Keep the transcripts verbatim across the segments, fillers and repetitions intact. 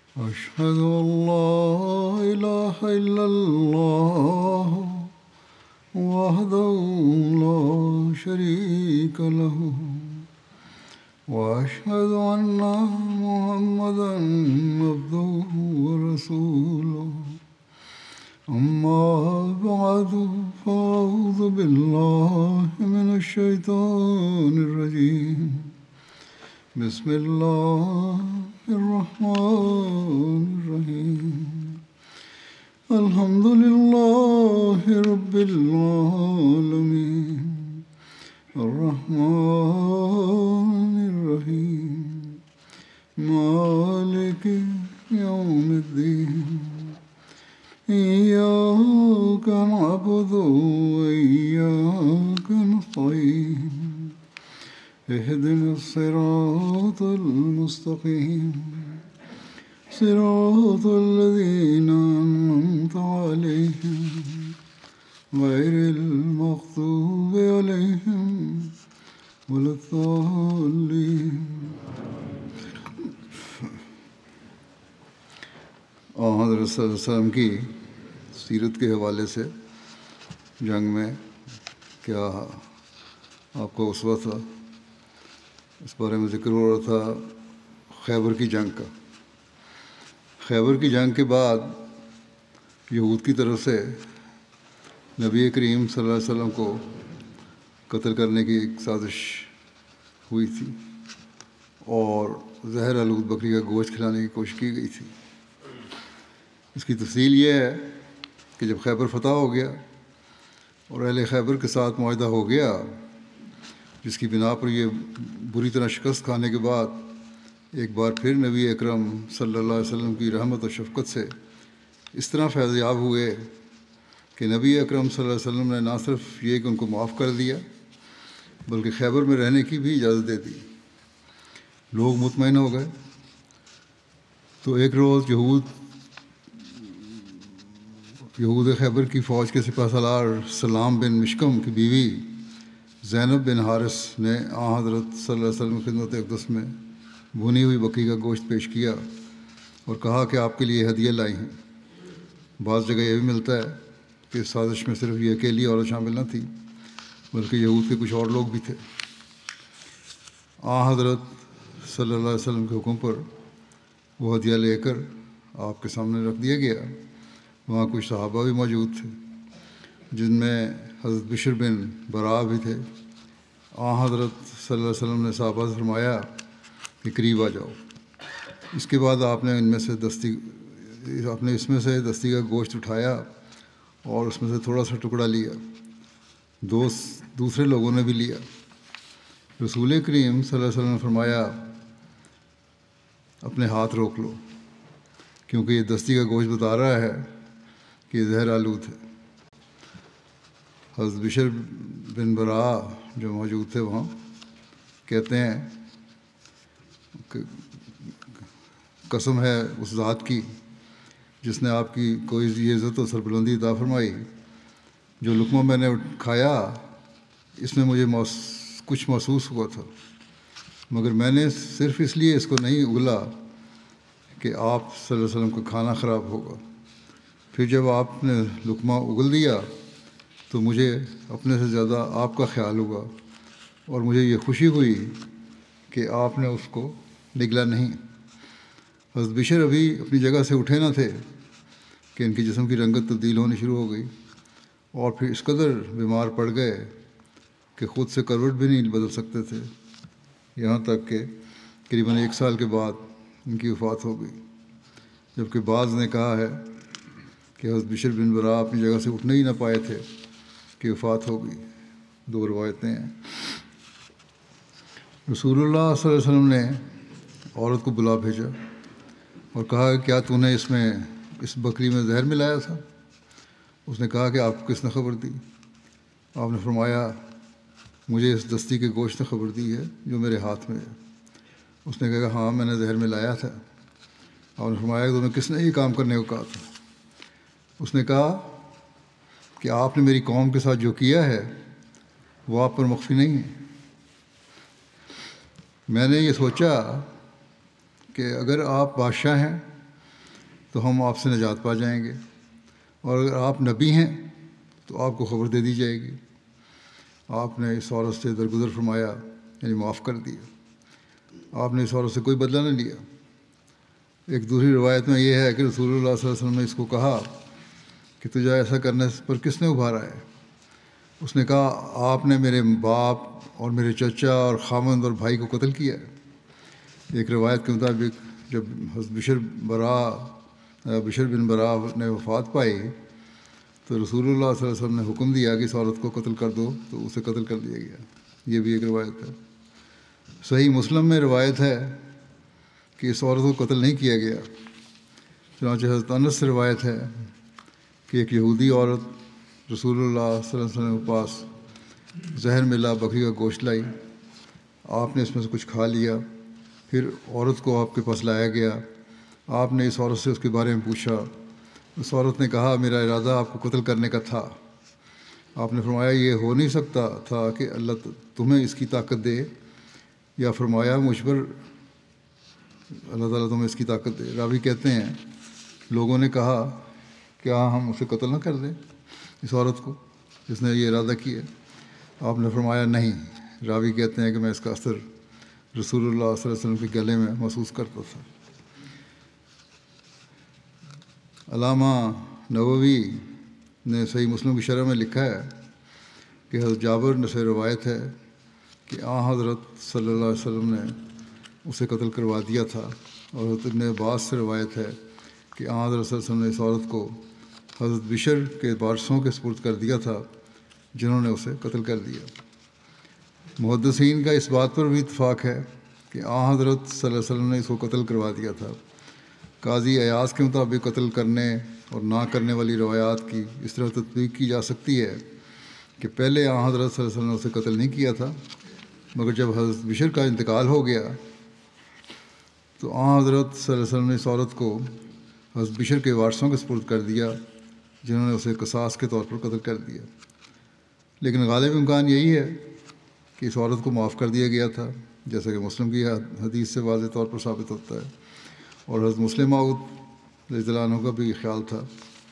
أشهد أن لا إله إلا الله وحده لا شريك له وأشهد أن محمدا عبده ورسوله أما بعد فأعوذ بالله من الشيطان الرجيم بسم الله الرحمن الرحيم الحمد لله رب العالمين الرحمن الرحيم مالك يوم الدين إياك نعبد وإياك نستعين اهدنا الصراط المستقيم صراط الذين أنعمت عليهم غير المغضوب عليهم ولا الضالين. حضرت صلی اللہ علیہ وسلم کی سیرت کے حوالے سے جنگ میں کیا آپ کا اسوہ تھا، اس بارے میں ذکر ہو رہا تھا خیبر کی جنگ کا۔ خیبر کی جنگ کے بعد یہود کی طرف سے نبی کریم صلی اللہ علیہ وسلم کو قتل کرنے کی ایک سازش ہوئی تھی اور زہر آلود بکری کا گوشت کھلانے کی کوشش کی گئی تھی۔ اس کی تفصیل یہ ہے کہ جب خیبر فتح ہو گیا اور اہل خیبر کے ساتھ معاہدہ ہو گیا، جس کی بنا پر یہ بری طرح شکست کھانے کے بعد ایک بار پھر نبی اکرم صلی اللہ علیہ وسلم کی رحمت و شفقت سے اس طرح فیض یاب ہوئے کہ نبی اکرم صلی اللہ علیہ وسلم نے نہ صرف یہ کہ ان کو معاف کر دیا بلکہ خیبر میں رہنے کی بھی اجازت دے دی۔ لوگ مطمئن ہو گئے۔ تو ایک روز یہود یہود خیبر کی فوج کے سپہ سالار سلام بن مشکم کی بیوی زینب بن حارث نے آن حضرت صلی اللہ علیہ وسلم کی خدمت اقدس میں بھنی ہوئی بکری کا گوشت پیش کیا اور کہا کہ آپ کے لیے ہدیہ لائی ہیں۔ بعض جگہ یہ بھی ملتا ہے کہ اس سازش میں صرف یہ اکیلی عورت شامل نہ تھی بلکہ یہود کے کچھ اور لوگ بھی تھے۔ آن حضرت صلی اللہ علیہ وسلم کے حکم پر وہ ہدیہ لے کر آپ کے سامنے رکھ دیا گیا۔ وہاں کچھ صحابہ بھی موجود تھے جن میں حضرت بشر بن برا بھی تھے۔ آن حضرت صلی اللہ علیہ وسلم نے صحابہ سے فرمایا کہ قریب آ جاؤ۔ اس کے بعد آپ نے ان میں سے دستی آپ نے اس میں سے دستی کا گوشت اٹھایا اور اس میں سے تھوڑا سا ٹکڑا لیا۔ دوست دوسرے لوگوں نے بھی لیا۔ رسول کریم صلی اللہ علیہ وسلم نے فرمایا اپنے ہاتھ روک لو، کیونکہ یہ دستی کا گوشت بتا رہا ہے کہ یہ زہر آلود ہے۔ حضرت بشر بن برا جو موجود تھے وہاں کہتے ہیں کہ قسم ہے اس ذات کی جس نے آپ کی کوئی یہ عزت و سربلندی عطا فرمائی، جو لقمہ میں نے کھایا اس میں مجھے موس کچھ محسوس ہوا تھا، مگر میں نے صرف اس لیے اس کو نہیں اگلا کہ آپ صلی اللہ علیہ وسلم کا کھانا خراب ہوگا۔ پھر جب آپ نے لقمہ اگل دیا تو مجھے اپنے سے زیادہ آپ کا خیال ہوا اور مجھے یہ خوشی ہوئی کہ آپ نے اس کو نگلا نہیں۔ حضرت بشر ابھی اپنی جگہ سے اٹھے نہ تھے کہ ان کی جسم کی رنگت تبدیل ہونی شروع ہو گئی اور پھر اس قدر بیمار پڑ گئے کہ خود سے کروٹ بھی نہیں بدل سکتے تھے، یہاں تک کہ قریباً ایک سال کے بعد ان کی وفات ہو گئی۔ جبکہ بعض نے کہا ہے کہ حضرت بشر بن برا اپنی جگہ سے اٹھنے ہی نہ پائے تھے کہ وفات ہو گئی۔ دو روایتیں ہیں۔ رسول اللہ صلی اللہ علیہ وسلم نے عورت کو بلا بھیجا اور کہا کہ کیا تو نے اس میں اس بکری میں زہر ملایا تھا؟ اس نے کہا کہ آپ کو کس نے خبر دی؟ آپ نے فرمایا مجھے اس دستی کے گوشت نے خبر دی ہے جو میرے ہاتھ میں ہے۔ اس نے کہا ہاں میں نے زہر ملایا تھا۔ آپ نے فرمایا کہ تمہیں کس نے یہ کام کرنے کو کہا تھا؟ اس نے کہا کہ آپ نے میری قوم کے ساتھ جو کیا ہے وہ آپ پر مخفی نہیں ہے۔ میں نے یہ سوچا کہ اگر آپ بادشاہ ہیں تو ہم آپ سے نجات پا جائیں گے، اور اگر آپ نبی ہیں تو آپ کو خبر دے دی جائے گی۔ آپ نے اس عورت سے درگزر فرمایا، یعنی معاف کر دیا۔ آپ نے اس عورت سے کوئی بدلہ نہ لیا۔ ایک دوسری روایت میں یہ ہے کہ رسول اللہ صلی اللہ علیہ وسلم نے اس کو کہا کہ تجھے ایسا کرنے پر کس نے ابھارا ہے؟ اس نے کہا، آپ نے میرے باپ اور میرے چچا اور خامند اور بھائی کو قتل کیا ہے۔ ایک روایت کے مطابق جب حضرت بشر برا بشر بن برا نے وفات پائی تو رسول اللہ صلی اللہ علیہ وسلم نے حکم دیا کہ اس عورت کو قتل کر دو، تو اسے قتل کر دیا گیا۔ یہ بھی ایک روایت ہے۔ صحیح مسلم میں روایت ہے کہ اس عورت کو قتل نہیں کیا گیا۔ چنانچہ حضرت انس سے روایت ہے کہ ایک یہودی عورت رسول اللہ صلی اللہ علیہ وسلم کے پاس زہر ملا بکری کا گوشت لائی۔ آپ نے اس میں سے کچھ کھا لیا، پھر عورت کو آپ کے پاس لایا گیا۔ آپ نے اس عورت سے اس کے بارے میں پوچھا۔ اس عورت نے کہا، میرا ارادہ آپ کو قتل کرنے کا تھا۔ آپ نے فرمایا، یہ ہو نہیں سکتا تھا کہ اللہ تمہیں اس کی طاقت دے، یا فرمایا مجھ پر اللہ تعالیٰ تمہیں اس کی طاقت دے۔ راوی کہتے ہیں لوگوں نے کہا، کیا ہم اسے قتل نہ کر دیں، اس عورت کو جس نے یہ ارادہ کیا؟ آپ نے فرمایا نہیں۔ راوی کہتے ہیں کہ میں اس کا اثر رسول اللہ صلی اللہ علیہ وسلم کے گلے میں محسوس کرتا تھا۔ علامہ نووی نے صحیح مسلم کی شرح میں لکھا ہے کہ حضرت جابر سے روایت ہے کہ آن حضرت صلی اللہ علیہ وسلم نے اسے قتل کروا دیا تھا، اور حضرت ابن عباس سے روایت ہے کہ آن حضرت صلی اللہ علیہ وسلم نے اس عورت کو حضرت بشر کے وارثوں کے سپرد کر دیا تھا جنہوں نے اسے قتل کر دیا۔ محدثین کا اس بات پر بھی اتفاق ہے کہ آن حضرت صلی اللہ علیہ وسلم نے اس کو قتل کروا دیا تھا۔ قاضی ایاز کے مطابق قتل کرنے اور نہ کرنے والی روایات کی اس طرح تطبیق کی جا سکتی ہے کہ پہلے آن حضرت صلی اللہ علیہ وسلم نے اسے قتل نہیں کیا تھا، مگر جب حضرت بشر کا انتقال ہو گیا تو آن حضرت صلی اللہ علیہ وسلم نے اس عورت کو حضرت بشر کے وارثوں کے سپرد کر دیا جنہوں نے اسے قصاص کے طور پر قتل کر دیا۔ لیکن غالب امکان یہی ہے کہ اس عورت کو معاف کر دیا گیا تھا، جیسا کہ مسلم کی حدیث سے واضح طور پر ثابت ہوتا ہے، اور حضرت مسلم موعود رضی اللہ عنہ کا بھی خیال تھا۔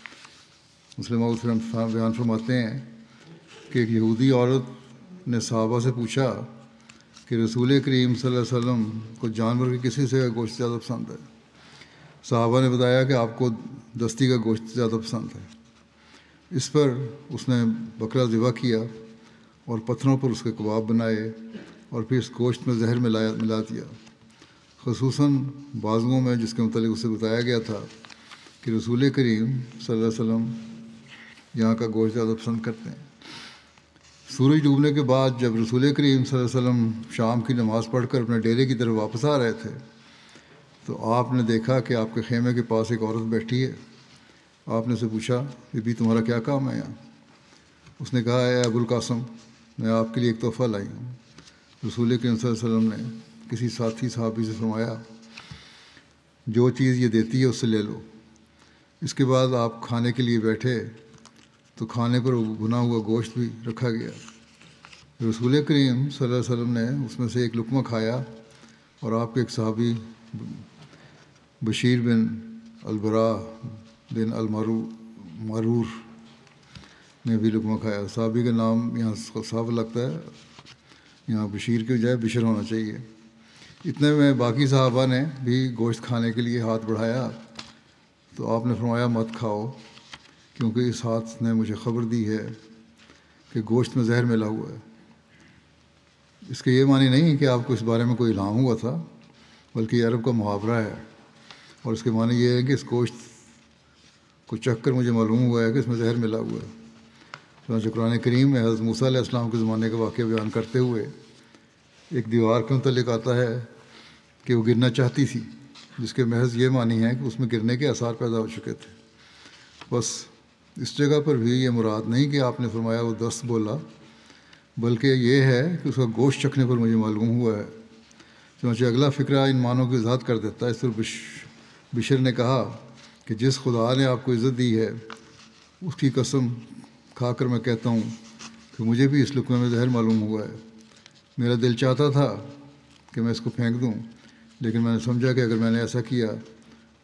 مسلم موعود بیان فرماتے ہیں کہ ایک یہودی عورت نے صحابہ سے پوچھا کہ رسول کریم صلی اللہ علیہ وسلم کو جانور کے کسی سے گوشت زیادہ پسند ہے؟ صحابہ نے بتایا کہ آپ کو دستی کا گوشت زیادہ پسند ہے۔ اس پر اس نے بکرا ذبح کیا اور پتھروں پر اس کے کباب بنائے اور پھر اس گوشت میں زہر ملایا ملا دیا، خصوصاً بازوؤں میں، جس کے متعلق اسے بتایا گیا تھا کہ رسول کریم صلی اللہ علیہ وسلم یہاں کا گوشت زیادہ پسند کرتے ہیں۔ سورج ڈوبنے کے بعد جب رسول کریم صلی اللہ علیہ وسلم شام کی نماز پڑھ کر اپنے ڈیرے کی طرف واپس آ رہے تھے تو آپ نے دیکھا کہ آپ کے خیمے کے پاس ایک عورت بیٹھی ہے۔ آپ نے اسے پوچھا، بی بی تمہارا کیا کام ہے یہاں؟ اس نے کہا، اے ابو القاسم، میں آپ کے لیے ایک تحفہ لائی ہوں۔ رسول کریم صلی اللہ علیہ وسلم نے کسی ساتھی صحابی سے فرمایا، جو چیز یہ دیتی ہے اس سے لے لو۔ اس کے بعد آپ کھانے کے لیے بیٹھے تو کھانے پر بھنا ہوا گوشت بھی رکھا گیا۔ رسول کریم صلی اللہ علیہ وسلم نے اس میں سے ایک لقمہ کھایا، اور آپ کے ایک صحابی بشیر بن البراء بن المعرور نے بھی لقمہ کھایا۔ صحابی کا نام یہاں صاف لگتا ہے، یہاں بشیر کے بجائے بشر ہونا چاہیے۔ اتنے میں باقی صحابہ نے بھی گوشت کھانے کے لیے ہاتھ بڑھایا تو آپ نے فرمایا، مت کھاؤ، کیونکہ اس ہاتھ نے مجھے خبر دی ہے کہ گوشت میں زہر ملا ہوا ہے۔ اس کے یہ معنی نہیں کہ آپ کو اس بارے میں کوئی الہام ہوا تھا، بلکہ یہ عرب کا محاورہ ہے، اور اس کے معنی یہ ہے کہ اس گوشت کو چکھ کر مجھے معلوم ہوا ہے کہ اس میں زہر ملا ہوا ہے۔ چنانچہ قرآن کریم میں حضرت موسیٰ علیہ السلام کے زمانے کا واقعہ بیان کرتے ہوئے ایک دیوار کے متعلق آتا ہے کہ وہ گرنا چاہتی تھی، جس کے محض یہ معنی ہے کہ اس میں گرنے کے آثار پیدا ہو چکے تھے۔ بس اس جگہ پر بھی یہ مراد نہیں کہ آپ نے فرمایا وہ دست بولا، بلکہ یہ ہے کہ اس کا گوشت چکھنے پر مجھے معلوم ہوا ہے۔ چنانچہ اگلا فقرہ ان معنوں کی وضاحت کر دیتا ہے۔ اس پر بشر نے کہا کہ جس خدا نے آپ کو عزت دی ہے اس کی قسم کھا کر میں کہتا ہوں کہ مجھے بھی اس لقمے میں زہر معلوم ہوا ہے۔ میرا دل چاہتا تھا کہ میں اس کو پھینک دوں، لیکن میں نے سمجھا کہ اگر میں نے ایسا کیا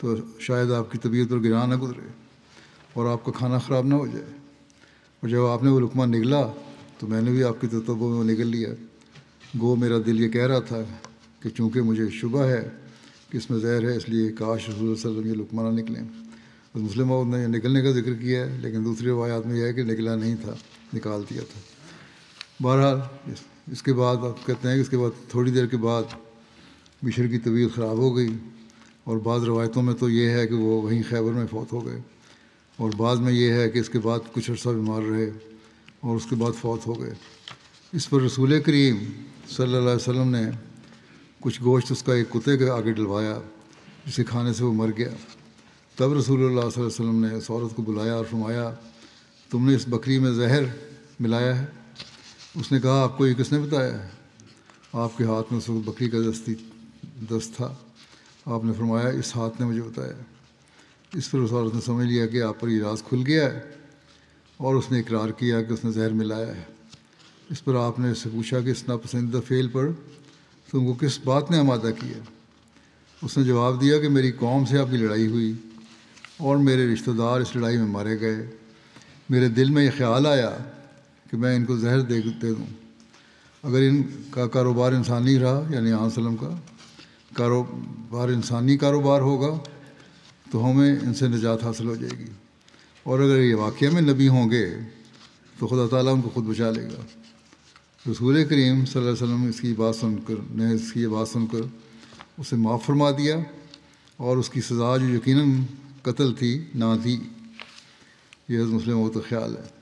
تو شاید آپ کی طبیعت پر گراں نہ گزرے اور آپ کا کھانا خراب نہ ہو جائے۔ اور جب آپ نے وہ لقمہ نگلا تو میں نے بھی آپ کی تتبع میں نگل لیا۔ گو میرا دل یہ کہہ رہا تھا کہ چونکہ مجھے شبہ ہے کہ اس میں زہر ہے، اس لیے کاش رسول اللہ صلی اللہ علیہ وسلم یہ لقمہ نہ نکلیں۔ اور مسلم موعود نے نکلنے کا ذکر کیا ہے، لیکن دوسری روایات میں یہ ہے کہ نکلا نہیں تھا، نکال دیا تھا۔ بہرحال اس کے بعد آپ کہتے ہیں کہ اس کے بعد تھوڑی دیر کے بعد بشر کی طبیعت خراب ہو گئی، اور بعض روایتوں میں تو یہ ہے کہ وہ وہیں خیبر میں فوت ہو گئے، اور بعض میں یہ ہے کہ اس کے بعد کچھ عرصہ بیمار رہے اور اس کے بعد فوت ہو گئے۔ اس پر رسول کریم صلی اللہ علیہ وسلم نے کچھ گوشت اس کا ایک کتے کے آگے ڈلوایا، جسے کھانے سے وہ مر گیا۔ تب رسول اللہ صلی اللہ علیہ وسلم نے اس عورت کو بلایا اور فرمایا، تم نے اس بکری میں زہر ملایا ہے؟ اس نے کہا، آپ کو یہ کس نے بتایا ہے؟ آپ کے ہاتھ میں اس وقت بکری کا دستی دست تھا۔ آپ نے فرمایا، اس ہاتھ نے مجھے بتایا۔ اس پر اس عورت نے سمجھ لیا کہ آپ پر یہ راز کھل گیا ہے، اور اس نے اقرار کیا کہ اس نے زہر ملایا ہے۔ اس پر آپ نے اس سے پوچھا کہ اس ناپسندیدہ فعل پر تم کو کس بات نے آمادہ کیا؟ اس نے جواب دیا کہ میری قوم سے آپ کی لڑائی ہوئی اور میرے رشتہ دار اس لڑائی میں مارے گئے۔ میرے دل میں یہ خیال آیا کہ میں ان کو زہر دے دے دوں۔ اگر ان کا کاروبار انسانی رہا، یعنی علیہ وسلم کا کاروبار انسانی کاروبار ہوگا تو ہمیں ان سے نجات حاصل ہو جائے گی، اور اگر یہ واقعہ میں نبی ہوں گے تو خدا تعالیٰ ان کو خود بچا لے گا۔ رسول کریم صلی اللہ علیہ وسلم اس کی بات سن کر نے اس کی بات سن کر اسے معاف فرما دیا، اور اس کی سزا جو یقیناً قتل تھی نہ تھی۔ یہ حضرت مسلم موعود کا خیال ہے۔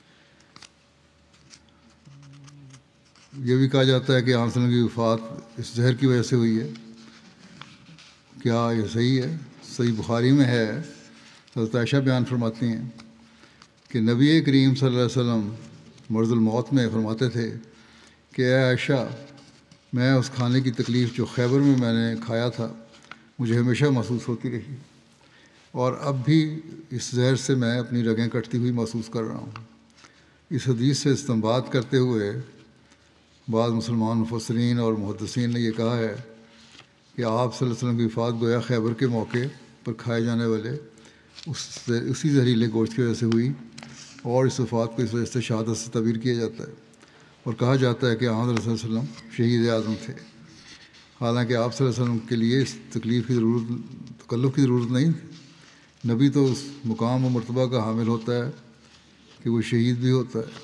یہ بھی کہا جاتا ہے کہ علیہ وسلم کی وفات اس زہر کی وجہ سے ہوئی ہے۔ کیا یہ صحیح ہے؟ صحیح بخاری میں ہے، حضرت عائشہ بیان فرماتی ہیں کہ نبی کریم صلی اللہ علیہ وسلم مرض الموت میں فرماتے تھے کہ اے عائشہ، میں اس کھانے کی تکلیف جو خیبر میں میں نے کھایا تھا مجھے ہمیشہ محسوس ہوتی رہی، اور اب بھی اس زہر سے میں اپنی رگیں کٹتی ہوئی محسوس کر رہا ہوں۔ اس حدیث سے استنباط کرتے ہوئے بعض مسلمان مفسرین اور محدثین نے یہ کہا ہے کہ آپ صلی اللہ علیہ وسلم کی وفات گویا خیبر کے موقع پر کھائے جانے والے اس اسی زہریلے گوشت کی وجہ سے ہوئی، اور اس وفات کو اس وجہ سے شہادت سے تعبیر کیا جاتا ہے، اور کہا جاتا ہے کہ آپ صلی اللہ علیہ وسلم شہید اعظم تھے۔ حالانکہ آپ صلی اللہ علیہ وسلم کے لیے اس تکلیف کی ضرورت تکلف کی ضرورت نہیں تھی۔ نبی تو اس مقام و مرتبہ کا حامل ہوتا ہے کہ وہ شہید بھی ہوتا ہے،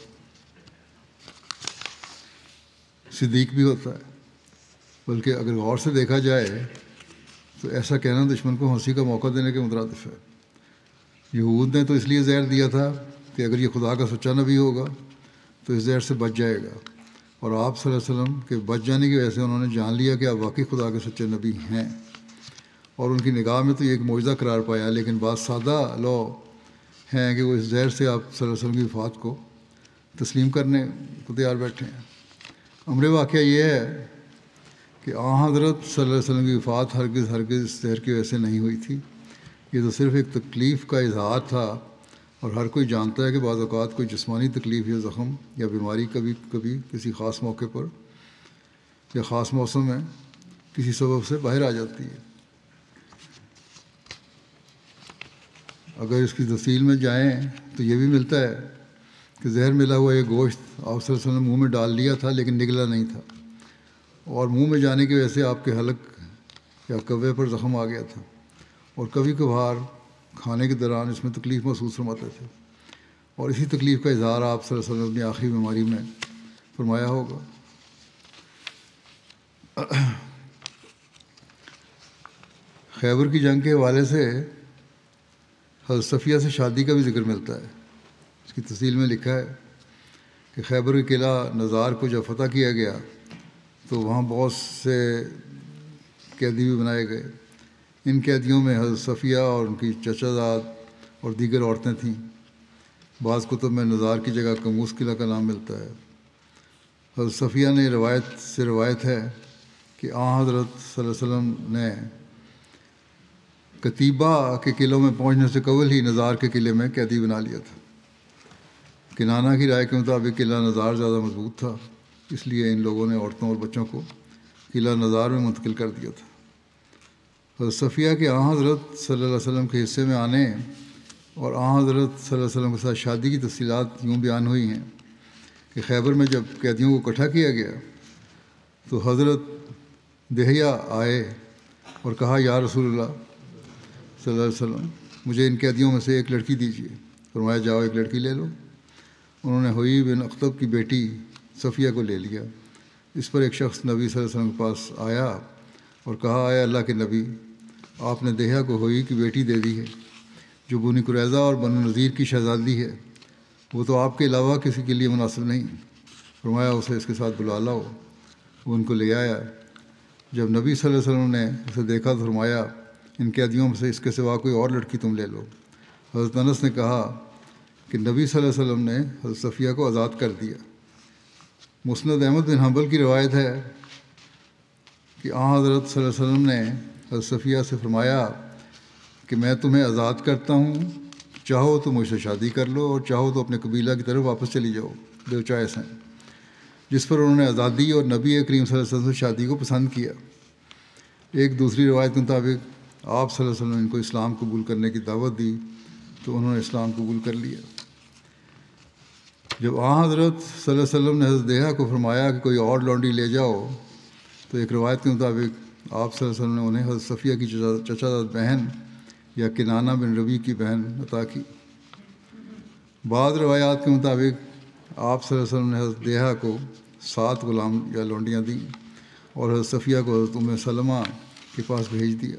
صدیق بھی ہوتا ہے، بلکہ اگر غور سے دیکھا جائے تو ایسا کہنا دشمن کو ہنسی کا موقع دینے کے مترادف ہے۔ یہود نے تو اس لیے زہر دیا تھا کہ اگر یہ خدا کا سچا نبی ہوگا تو اس زہر سے بچ جائے گا، اور آپ صلی اللہ علیہ وسلم کے بچ جانے کی وجہ سے انہوں نے جان لیا کہ آپ واقعی خدا کے سچے نبی ہیں، اور ان کی نگاہ میں تو یہ ایک معجزہ قرار پایا۔ لیکن بعض سادہ لو ہیں کہ وہ اس زہر سے آپ صلی اللہ علیہ وسلم کی وفات کو تسلیم کرنے کو تیار بیٹھے ہیں۔ امر واقعہ یہ ہے کہ آن حضرت صلی اللہ علیہ وسلم کی وفات ہرگز ہرگز اس زہر کی وجہ سے نہیں ہوئی تھی۔ یہ تو صرف ایک تکلیف کا اظہار تھا، اور ہر کوئی جانتا ہے کہ بعض اوقات کوئی جسمانی تکلیف یا زخم یا بیماری کبھی کبھی کسی خاص موقع پر یا خاص موسم میں کسی سبب سے باہر آ جاتی ہے۔ اگر اس کی تفصیل میں جائیں تو یہ بھی ملتا ہے کہ زہر ملا ہوا یہ گوشت آپ صلی اللہ علیہ وسلم نے منہ میں ڈال لیا تھا لیکن نگلا نہیں تھا، اور منہ میں جانے کی وجہ سے آپ کے حلق یا کوے پر زخم آ گیا تھا، اور کبھی کبھار کھانے کے دوران اس میں تکلیف محسوس فرماتے تھے، اور اسی تکلیف کا اظہار آپ صلی اللہ علیہ وسلم اپنی آخری بیماری میں فرمایا ہوگا۔ خیبر کی جنگ کے حوالے سے حضرت صفیہ سے شادی کا بھی ذکر ملتا ہے۔ اس کی تفصیل میں لکھا ہے کہ خیبر کے قلعہ نزار کو جب فتح کیا گیا تو وہاں بہت سے قیدی بھی بنائے گئے۔ ان قیدیوں میں حضرت صفیہ اور ان کی چچا زاد اور دیگر عورتیں تھیں۔ بعض کتب میں نزار کی جگہ کموس قلعہ کا نام ملتا ہے۔ حضرت صفیہ نے روایت سے روایت ہے کہ آن حضرت صلی اللہ علیہ وسلم نے کتیبہ کے قلعوں میں پہنچنے سے قبل ہی نزار کے قلعے میں قیدی بنا لیا تھا۔ کنانہ کی رائے کے مطابق قلعہ نزار زیادہ مضبوط تھا، اس لیے ان لوگوں نے عورتوں اور بچوں کو قلعہ نزار میں منتقل کر دیا تھا۔ حضرت صفیہ کے آن حضرت صلی اللہ علیہ وسلم کے حصے میں آنے اور آن حضرت صلی اللہ علیہ وسلم کے ساتھ شادی کی تفصیلات یوں بیان ہوئی ہیں کہ خیبر میں جب قیدیوں کو اکٹھا کیا گیا تو حضرت دہیہ آئے اور کہا یا رسول اللہ صلی اللہ علیہ وسلم مجھے ان قیدیوں میں سے ایک لڑکی دیجیے۔ فرمایا جاؤ ایک لڑکی لے لو۔ انہوں نے ہوئی بن اخطب کی بیٹی صفیہ کو لے لیا۔ اس پر ایک شخص نبی صلی اللہ علیہ وسلم کے پاس آیا اور کہا آیا اللہ کے نبی، آپ نے دہیہ کو ہوئی کی بیٹی دے دی ہے جو بنی قریظہ اور بنو نذیر کی شہزادی ہے، وہ تو آپ کے علاوہ کسی کے لیے مناسب نہیں۔ فرمایا اسے اس کے ساتھ بلا لاؤ۔ وہ ان کو لے آیا۔ جب نبی صلی اللہ علیہ وسلم نے اسے دیکھا تو فرمایا ان قیدیوں میں سے اس کے سوا کوئی اور لڑکی تم لے لو۔ حضرت انس نے کہا کہ نبی صلی اللہ علیہ وسلم نے حضرت صفیہ کو آزاد کر دیا۔ مسند احمد بن حنبل کی روایت ہے کہ آن حضرت صلی اللہ علیہ وسلم نے حضرت صفیہ سے فرمایا کہ میں تمہیں آزاد کرتا ہوں، چاہو تو مجھ سے شادی کر لو اور چاہو تو اپنے قبیلہ کی طرف واپس چلی جاؤ، دو چوائس ہیں۔ جس پر انہوں نے آزادی اور نبی کریم صلی اللہ علیہ وسلم سے شادی کو پسند کیا۔ ایک دوسری روایت کے مطابق آپ صلی اللہ علیہ وسلم نے ان کو اسلام قبول کرنے کی دعوت دی تو انہوں نے اسلام قبول کر لیا۔ جب آن حضرت صلی اللہ علیہ وسلم نے حضرت دہیہ کو فرمایا کہ کوئی اور لونڈی لے جاؤ تو ایک روایت کے مطابق آپ صلی اللہ علیہ وسلم نے انہیں حضرت صفیہ کی چچا زاد بہن یا کنانہ بن ربیع کی بہن عطا کی۔ بعض روایات کے مطابق آپ صلی اللہ علیہ وسلم نے حضرت دہیہ کو سات غلام یا لونڈیاں دیں اور حضرت صفیہ کو حضرت ام سلمہ کے پاس بھیج دیا۔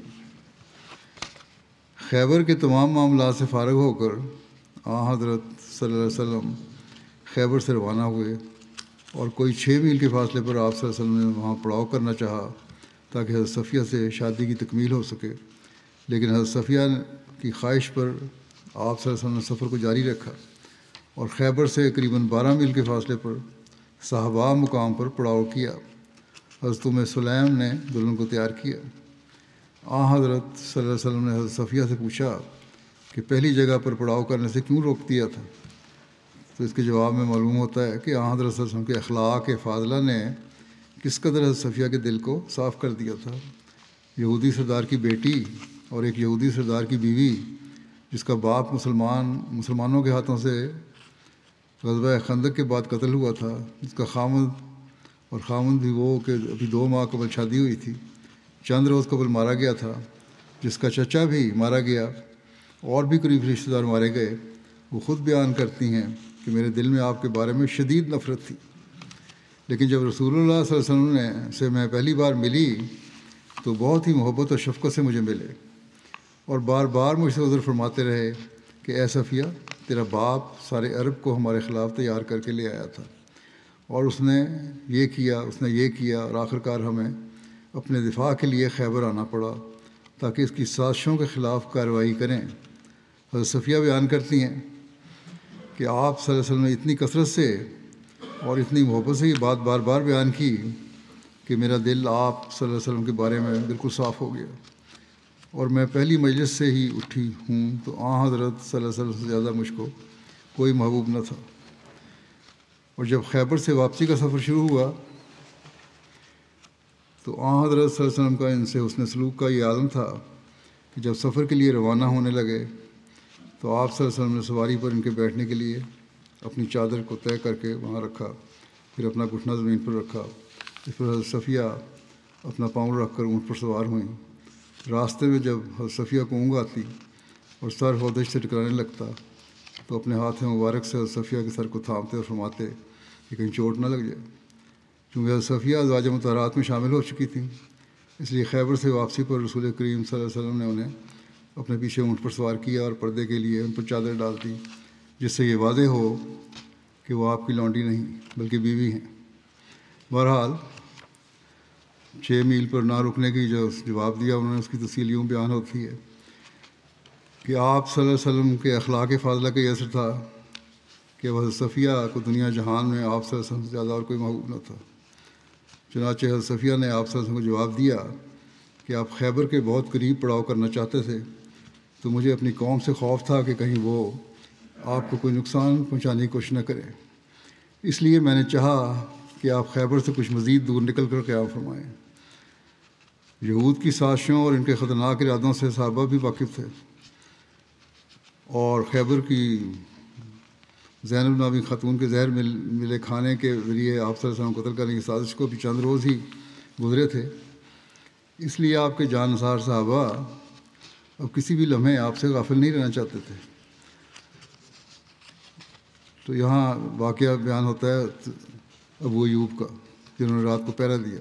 خیبر کے تمام معاملات سے فارغ ہو کر آن حضرت صلی اللہ علیہ وسلم خیبر سے روانہ ہوئے اور کوئی چھ میل کے فاصلے پر آپ صلی اللہ علیہ وسلم نے وہاں پڑاؤ کرنا چاہا تاکہ حضرت صفیہ سے شادی کی تکمیل ہو سکے، لیکن حضرت صفیہ کی خواہش پر آپ صلی اللہ علیہ وسلم نے سفر کو جاری رکھا اور خیبر سے قریباً بارہ میل کے فاصلے پر صحابہ مقام پر پڑاؤ کیا۔ حضرت ام سلیم نے دلہن کو تیار کیا۔ آن حضرت صلی اللہ علیہ وسلم نے حضرت صفیہ سے پوچھا کہ پہلی جگہ پر پڑاؤ کرنے سے کیوں روک دیا تھا؟ تو اس کے جواب میں معلوم ہوتا ہے کہ آن حضرت صلی اللہ علیہ وسلم کے اخلاق فاضلہ نے کس قدر حضرت صفیہ کے دل کو صاف کر دیا تھا۔ یہودی سردار کی بیٹی اور ایک یہودی سردار کی بیوی جس کا باپ مسلمان مسلمانوں کے ہاتھوں سے غزوہ خندق کے بعد قتل ہوا تھا، جس کا خامد اور خامد بھی وہ کہ ابھی دو ماہ قبل شادی ہوئی تھی، چند روز قبل مارا گیا تھا، جس کا چچا بھی مارا گیا اور بھی قریب رشتہ دار مارے گئے، وہ خود بیان کرتی ہیں کہ میرے دل میں آپ کے بارے میں شدید نفرت تھی، لیکن جب رسول اللہ صلی اللہ علیہ وسلم نے سے میں پہلی بار ملی تو بہت ہی محبت اور شفقت سے مجھے ملے اور بار بار مجھ سے عذر فرماتے رہے کہ اے صفیہ، تیرا باپ سارے عرب کو ہمارے خلاف تیار کر کے لے آیا تھا اور اس نے یہ کیا اس نے یہ کیا اور آخر کار ہمیں اپنے دفاع کے لیے خیبر آنا پڑا تاکہ اس کی سازشوں کے خلاف کارروائی کریں۔ حضرت صفیہ بیان کرتی ہیں کہ آپ صلی اللہ علیہ وسلم نے اتنی کثرت سے اور اتنی محبت سے یہ بات بار بار بیان کی کہ میرا دل آپ صلی اللہ علیہ وسلم کے بارے میں بالکل صاف ہو گیا اور میں پہلی مجلس سے ہی اٹھی ہوں تو آن حضرت صلی اللہ علیہ وسلم سے زیادہ مجھ کو کوئی محبوب نہ تھا۔ اور جب خیبر سے واپسی کا سفر شروع ہوا تو آن حضرت صلی اللہ علیہ وسلم کا ان سے حسن سلوک کا یہ عالم تھا کہ جب سفر کے لیے روانہ ہونے لگے تو آپ صلی اللہ علیہ وسلم نے سواری پر ان کے بیٹھنے کے لیے اپنی چادر کو طے کر کے وہاں رکھا، پھر اپنا گھٹنا زمین پر رکھا۔ اس پر حضرت صفیہ اپنا پاؤں رکھ کر اونٹ پر سوار ہوئیں۔ راستے میں جب حضرت صفیہ کو اونگ آتی اور سر ہودج سے ٹکرانے لگتا تو اپنے ہاتھ مبارک سے حضرت صفیہ کے سر کو تھامتے اور فرماتے کہ کہیں چوٹ نہ لگ جائے۔ چونکہ حضرت صفیہ ازواج مطہرات میں شامل ہو چکی تھیں، اس لیے خیبر سے واپسی پر رسول کریم صلی اللہ علیہ وسلم نے انہیں اپنے پیچھے اونٹ پر سوار کیا اور پردے کے لیے ان پر چادر ڈال دی، جس سے یہ واضح ہو کہ وہ آپ کی لونڈی نہیں بلکہ بیوی ہیں۔ بہرحال چھ میل پر نہ رکنے کی جو جواب دیا انہوں نے، اس کی تفصیل یوں بیان ہوتی ہے کہ آپ صلی اللہ علیہ وسلم کے اخلاق فاضلہ کا یہ اثر تھا کہ حضرت صفیہ کو دنیا جہان میں آپ صلی اللہ علیہ وسلم سے زیادہ اور کوئی محبوب نہ تھا۔ چنانچہ حضرت صفیہ نے آپ صلی اللہ علیہ وسلم کو جواب دیا کہ آپ خیبر کے بہت قریب پڑاؤ کرنا چاہتے تھے تو مجھے اپنی قوم سے خوف تھا کہ کہیں وہ آپ کو کوئی نقصان پہنچانے کی کوشش نہ کرے، اس لیے میں نے چاہا کہ آپ خیبر سے کچھ مزید دور نکل کر قیام فرمائیں۔ یہود کی سازشوں اور ان کے خطرناک ارادوں سے صحابہ بھی واقف تھے، اور خیبر کی زینب نامی خاتون کے زہر مل ملے کھانے کے ذریعے آپ صلی اللہ علیہ وسلم کو قتل کرنے کی سازش کو بھی چند روز ہی گزرے تھے۔ اس لیے آپ کے جان نثار صحابہ اب کسی بھی لمحے آپ سے غافل نہیں رہنا چاہتے تھے۔ تو یہاں واقعہ بیان ہوتا ہے ابو ایوب کا، جنہوں نے رات کو پہرا دیا،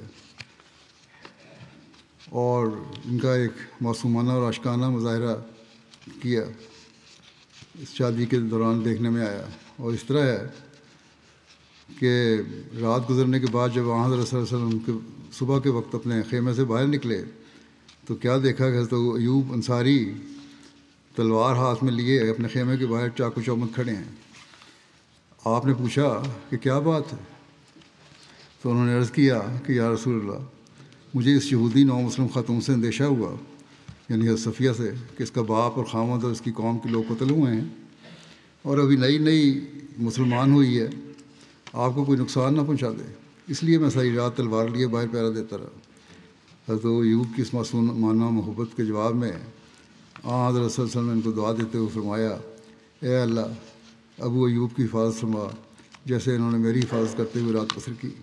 اور ان کا ایک معصومانہ اور عاشقانہ مظاہرہ کیا اس شادی کے دوران دیکھنے میں آیا۔ اور اس طرح ہے کہ رات گزرنے کے بعد جب وہاں حضرت صلی اللہ علیہ وسلم کے صبح کے وقت اپنے خیمے سے باہر نکلے تو کیا دیکھا کہ حضرت ایوب انصاری تلوار ہاتھ میں لیے اپنے خیمے کے باہر چاقو چومت کھڑے ہیں۔ آپ نے پوچھا کہ کیا بات ہے؟ تو انہوں نے عرض کیا کہ یا رسول اللہ، مجھے اس یہودی نو مسلم خاتون سے اندیشہ ہوا، یعنی حضرت صفیہ سے، کہ اس کا باپ اور خامد اور اس کی قوم کے لوگ قتل ہوئے ہیں، اور ابھی نئی نئی مسلمان ہوئی ہے، آپ کو کوئی نقصان نہ پہنچا دے، اس لیے میں ساری رات تلوار لیے باہر پہرا دیتا رہا۔ حضرت ایوب کی اس معصومانہ محبت کے جواب میں آن حضرت صلی اللہ علیہ وسلم نے ان کو دعا دیتے ہوئے فرمایا، اے اللہ، ابو ایوب کی حفاظت فرما جیسے انہوں نے میری حفاظت کرتے ہوئے رات بسر کی۔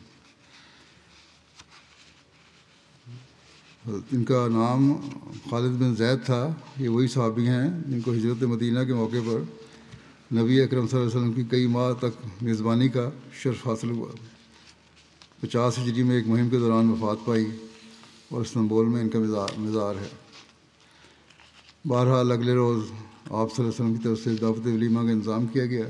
ان کا نام خالد بن زید تھا۔ یہ وہی صحابی ہیں جن کو ہجرت مدینہ کے موقع پر نبی اکرم صلی اللہ علیہ وسلم کی کئی ماہ تک میزبانی کا شرف حاصل ہوا۔ پچاس ہجری میں ایک مہم کے دوران وفات پائی اور استنبول میں ان کا مزار ہے۔ بہرحال اگلے روز آپ صلی اللہ علیہ وسلم کی طرف سے دعوت ولیمہ کا انتظام کیا گیا۔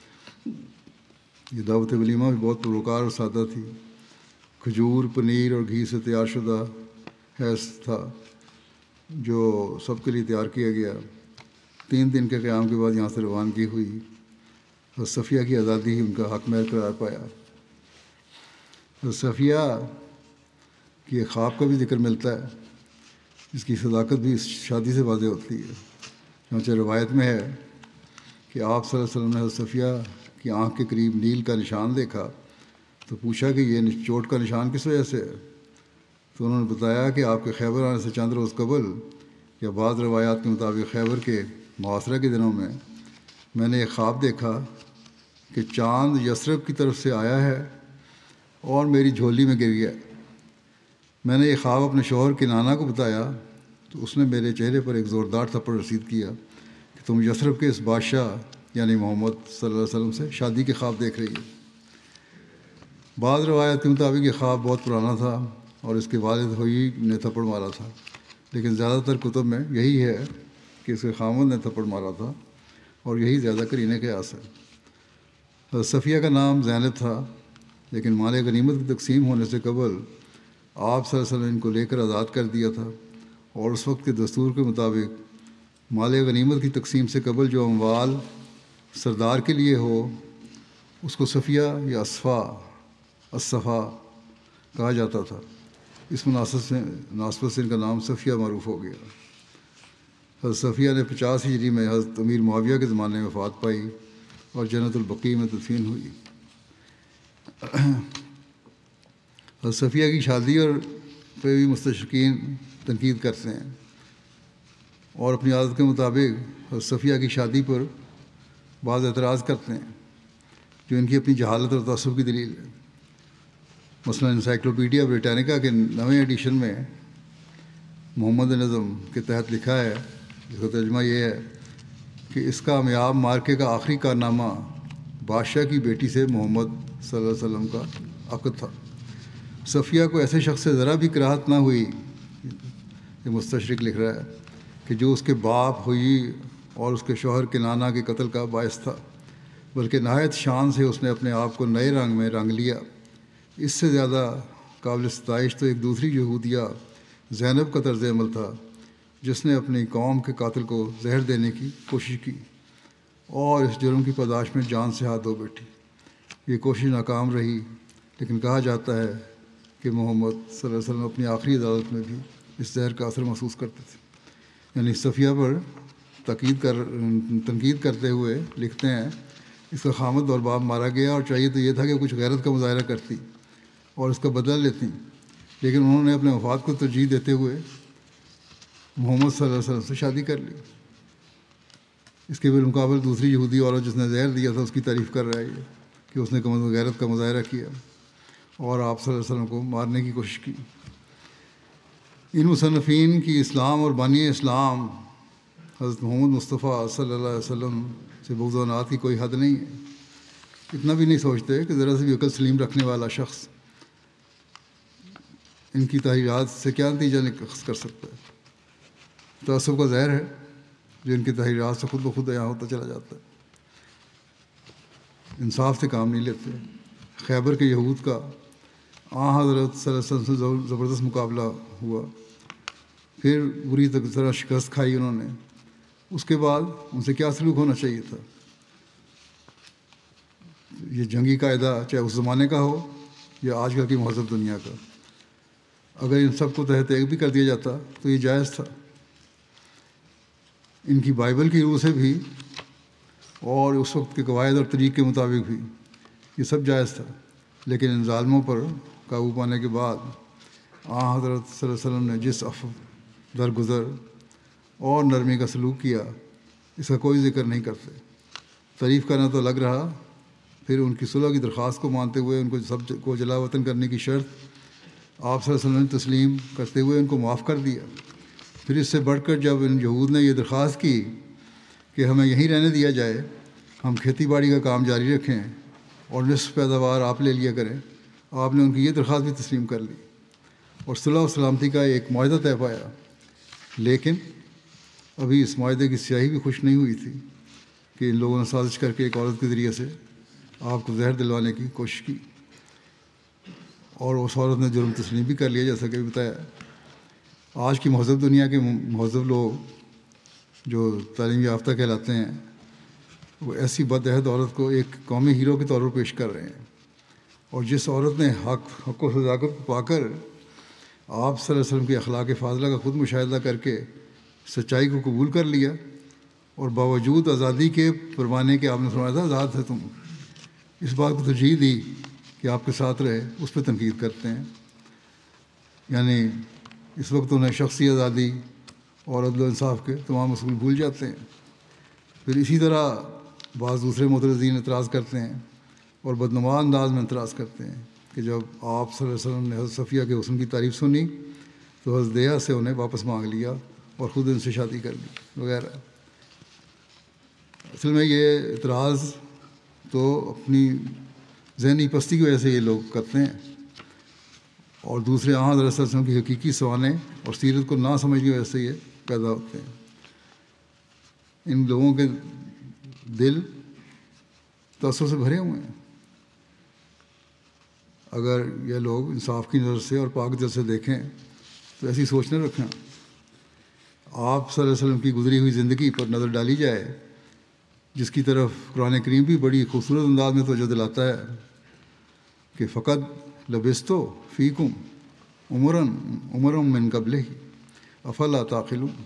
یہ دعوت ولیمہ بھی بہت پروکار اور سادہ تھی۔ کھجور، پنیر اور گھی سے تیار شدہ حیض تھا جو سب کے لیے تیار کیا گیا۔ تین دن کے قیام کے بعد یہاں سے روانگی ہوئی اور صفیہ کی آزادی ہی ان کا حق مہر قرار پایا۔ اور صفیہ کی ایک خواب کا بھی ذکر ملتا ہے، جس کی صداقت بھی اس شادی سے واضح ہوتی ہے۔ چنانچہ روایت میں ہے کہ آپ صلی اللہ علیہ وسلم نے حضرت صفیہ کی آنکھ کے قریب نیل کا نشان دیکھا تو پوچھا کہ یہ چوٹ کا نشان کس وجہ سے ہے؟ تو انہوں نے بتایا کہ آپ کے خیبر آنے سے چند روز قبل یا بعض روایات کے مطابق خیبر کے محاصرہ کے دنوں میں میں نے ایک خواب دیکھا کہ چاند یثرب کی طرف سے آیا ہے اور میری جھولی میں گر گیا۔ میں نے یہ خواب اپنے شوہر کے نانا کو بتایا تو اس نے میرے چہرے پر ایک زوردار تھپڑ رسید کیا کہ تم یثرب کے اس بادشاہ یعنی محمد صلی اللہ علیہ وسلم سے شادی کے خواب دیکھ رہی ہے۔ بعض روایات کے مطابق یہ خواب بہت پرانا تھا اور اس کے والد ہوئی نے تھپڑ مارا تھا، لیکن زیادہ تر کتب میں یہی ہے کہ اس کے خامد نے تھپڑ مارا تھا، اور یہی زیادہ قرینہ قیاس ہے۔ حضرت صفیہ کا نام زینب تھا، لیکن مال غنیمت کی تقسیم ہونے سے قبل آپ صلی اللہ علیہ وسلم نے ان کو لے کر آزاد کر دیا تھا، اور اس وقت کے دستور کے مطابق مال غنیمت کی تقسیم سے قبل جو اموال سردار کے لیے ہو اس کو صفیہ یا اصفا اصفا کہا جاتا تھا۔ اس مناسبت سے مناسبت سے ان کا نام صفیہ معروف ہو گیا۔ حضرت صفیہ نے پچاس ہجری میں حضرت امیر معاویہ کے زمانے میں وفات پائی اور جنت البقیع میں تدفین ہوئی۔ حضرت صفیہ کی شادی اور پہ بھی مستشرقین تنقید کرتے ہیں اور اپنی عادت کے مطابق حضرت صفیہ کی شادی پر بعض اعتراض کرتے ہیں جو ان کی اپنی جہالت اور تعصب کی دلیل ہے۔ مثلا انسائکلوپیڈیا بریٹانیکا کے نویں ایڈیشن میں محمد نظم کے تحت لکھا ہے، جس کا ترجمہ یہ ہے کہ اس کا میاب مارکے کا آخری کارنامہ بادشاہ کی بیٹی سے محمد صلی اللہ علیہ وسلم کا عقد تھا۔ صفیہ کو ایسے شخص سے ذرا بھی کراہت نہ ہوئی، یہ مستشرق لکھ رہا ہے، کہ جو اس کے باپ ہوئی اور اس کے شوہر کے نانا کے قتل کا باعث تھا، بلکہ نہایت شان سے اس نے اپنے آپ کو نئے رنگ میں رنگ لیا۔ اس سے زیادہ قابل ستائش تو ایک دوسری یہودیہ زینب کا طرز عمل تھا، جس نے اپنی قوم کے قاتل کو زہر دینے کی کوشش کی اور اس جرم کی پاداش میں جان سے ہاتھ دھو بیٹھی۔ یہ کوشش ناکام رہی، لیکن کہا جاتا ہے کہ محمد صلی اللہ علیہ وسلم اپنی آخری عدالت میں بھی اس زہر کا اثر محسوس کرتے تھے۔ یعنی صفیہ پر تقید کر تنقید کرتے ہوئے لکھتے ہیں، اس کا خامد اور باپ مارا گیا اور چاہیے تو یہ تھا کہ کچھ غیرت کا مظاہرہ کرتی اور اس کا بدلہ لیتی، لیکن انہوں نے اپنے مفاد کو ترجیح دیتے ہوئے محمد صلی اللہ علیہ وسلم سے شادی کر لی۔ اس کے بالمقابل دوسری یہودی عورت جس نے زہر دیا تھا اس کی تعریف کر رہا ہے کہ اس نے غیرت کا مظاہرہ کیا اور آپ صلی اللہ علیہ وسلم کو مارنے کی کوشش کی۔ ان مصنفین کی اسلام اور بانی اسلام حضرت محمد مصطفیٰ صلی اللہ علیہ وسلم سے بغض و عناد کی کوئی حد نہیں ہے۔ اتنا بھی نہیں سوچتے کہ ذرا سے بھی عقل سلیم رکھنے والا شخص ان کی تحریرات سے کیا نتیجہ نکل کر سکتا ہے۔ تعصب کا زہر ہے جو ان کی تحریرات سے خود بخود یہاں ہوتا چلا جاتا ہے۔ انصاف سے کام نہیں لیتے۔ خیبر کے یہود کا آن حضرت صلی اللہ علیہ وسلم سے زبردست مقابلہ ہوا، پھر بری طرح شکست کھائی انہوں نے۔ اس کے بعد ان سے کیا سلوک ہونا چاہیے تھا؟ یہ جنگی قاعدہ چاہے اس زمانے کا ہو یا آج کل کی مہذب دنیا کا، اگر ان سب کو تحت ایک بھی کر دیا جاتا تو یہ جائز تھا۔ ان کی بائبل کی روح سے بھی اور اس وقت کے قواعد اور طریق کے مطابق بھی یہ سب جائز تھا، لیکن ان ظالموں پر قابو پانے کے بعد آن حضرت صلی اللہ علیہ وسلم نے جس عفو، درگزر اور نرمی کا سلوک کیا اس کا کوئی ذکر نہیں کرتے۔ تعریف کرنا تو لگ رہا، پھر ان کی صلح کی درخواست کو مانتے ہوئے ان کو سب کو جلا وطن کرنے کی شرط آپ صلی اللہ علیہ وسلم نے تسلیم کرتے ہوئے ان کو معاف کر دیا۔ پھر اس سے بڑھ کر جب ان یہود نے یہ درخواست کی کہ ہمیں یہیں رہنے دیا جائے، ہم کھیتی باڑی کا کام جاری رکھیں اور نصف پیداوار آپ لے لیا کریں، آپ نے ان کی یہ درخواست بھی تسلیم کر لی اور صلح و سلامتی کا ایک معاہدہ طے پایا۔ لیکن ابھی اس معاہدے کی سیاہی بھی خوش نہیں ہوئی تھی کہ ان لوگوں نے سازش کر کے ایک عورت کے ذریعے سے آپ کو زہر دلوانے کی کوشش کی، اور اس عورت نے جرم تسلیم بھی کر لیا، جیسا کہ بتایا۔ آج کی مہذب دنیا کے مہذب لوگ جو تعلیم یافتہ کہلاتے ہیں وہ ایسی بدعہد عورت کو ایک قومی ہیرو کے طور پر پیش کر رہے ہیں، اور جس عورت نے حق حق و صداقت کو پا کر آپ صلی اللہ علیہ وسلم کی اخلاق فاضلہ کا خود مشاہدہ کر کے سچائی کو قبول کر لیا، اور باوجود آزادی کے پروانے کے آپ نے فرمایا تھا آزاد ہے تم، اس بات کو ترجیح دی کہ آپ کے ساتھ رہے، اس پہ تنقید کرتے ہیں۔ یعنی اس وقت انہیں شخصی آزادی اور عدل و انصاف کے تمام اصول بھول جاتے ہیں۔ پھر اسی طرح بعض دوسرے معترضین اعتراض کرتے ہیں اور بدنما انداز میں اعتراض کرتے ہیں کہ جب آپ صلی اللہ علیہ وسلم نے حضرت صفیہ کے حسن کی تعریف سنی تو حضرت دیہ سے انہیں واپس مانگ لیا اور خود ان سے شادی کر لی وغیرہ۔ اصل میں یہ اعتراض تو اپنی ذہنی پستی کی وجہ سے یہ لوگ کرتے ہیں، اور دوسرے آن حضرت صلی اللہ علیہ وسلم کی حقیقی سوانح اور سیرت کو نہ سمجھ کی وجہ سے یہ پیدا ہوتے ہیں۔ ان لوگوں کے دل تعصب سے بھرے ہوئے ہیں۔ اگر یہ لوگ انصاف کی نظر سے اور پاک دل سے دیکھیں تو ایسی سوچ نہ رکھیں۔ آپ صلی اللہ علیہ وسلم کی گزری ہوئی زندگی پر نظر ڈالی جائے، جس کی طرف قرآن کریم بھی بڑی خوبصورت انداز میں توجہ دلاتا ہے کہ فقط لبستو فیکم عمراً عمراً من قبلہ افلا تعقلون،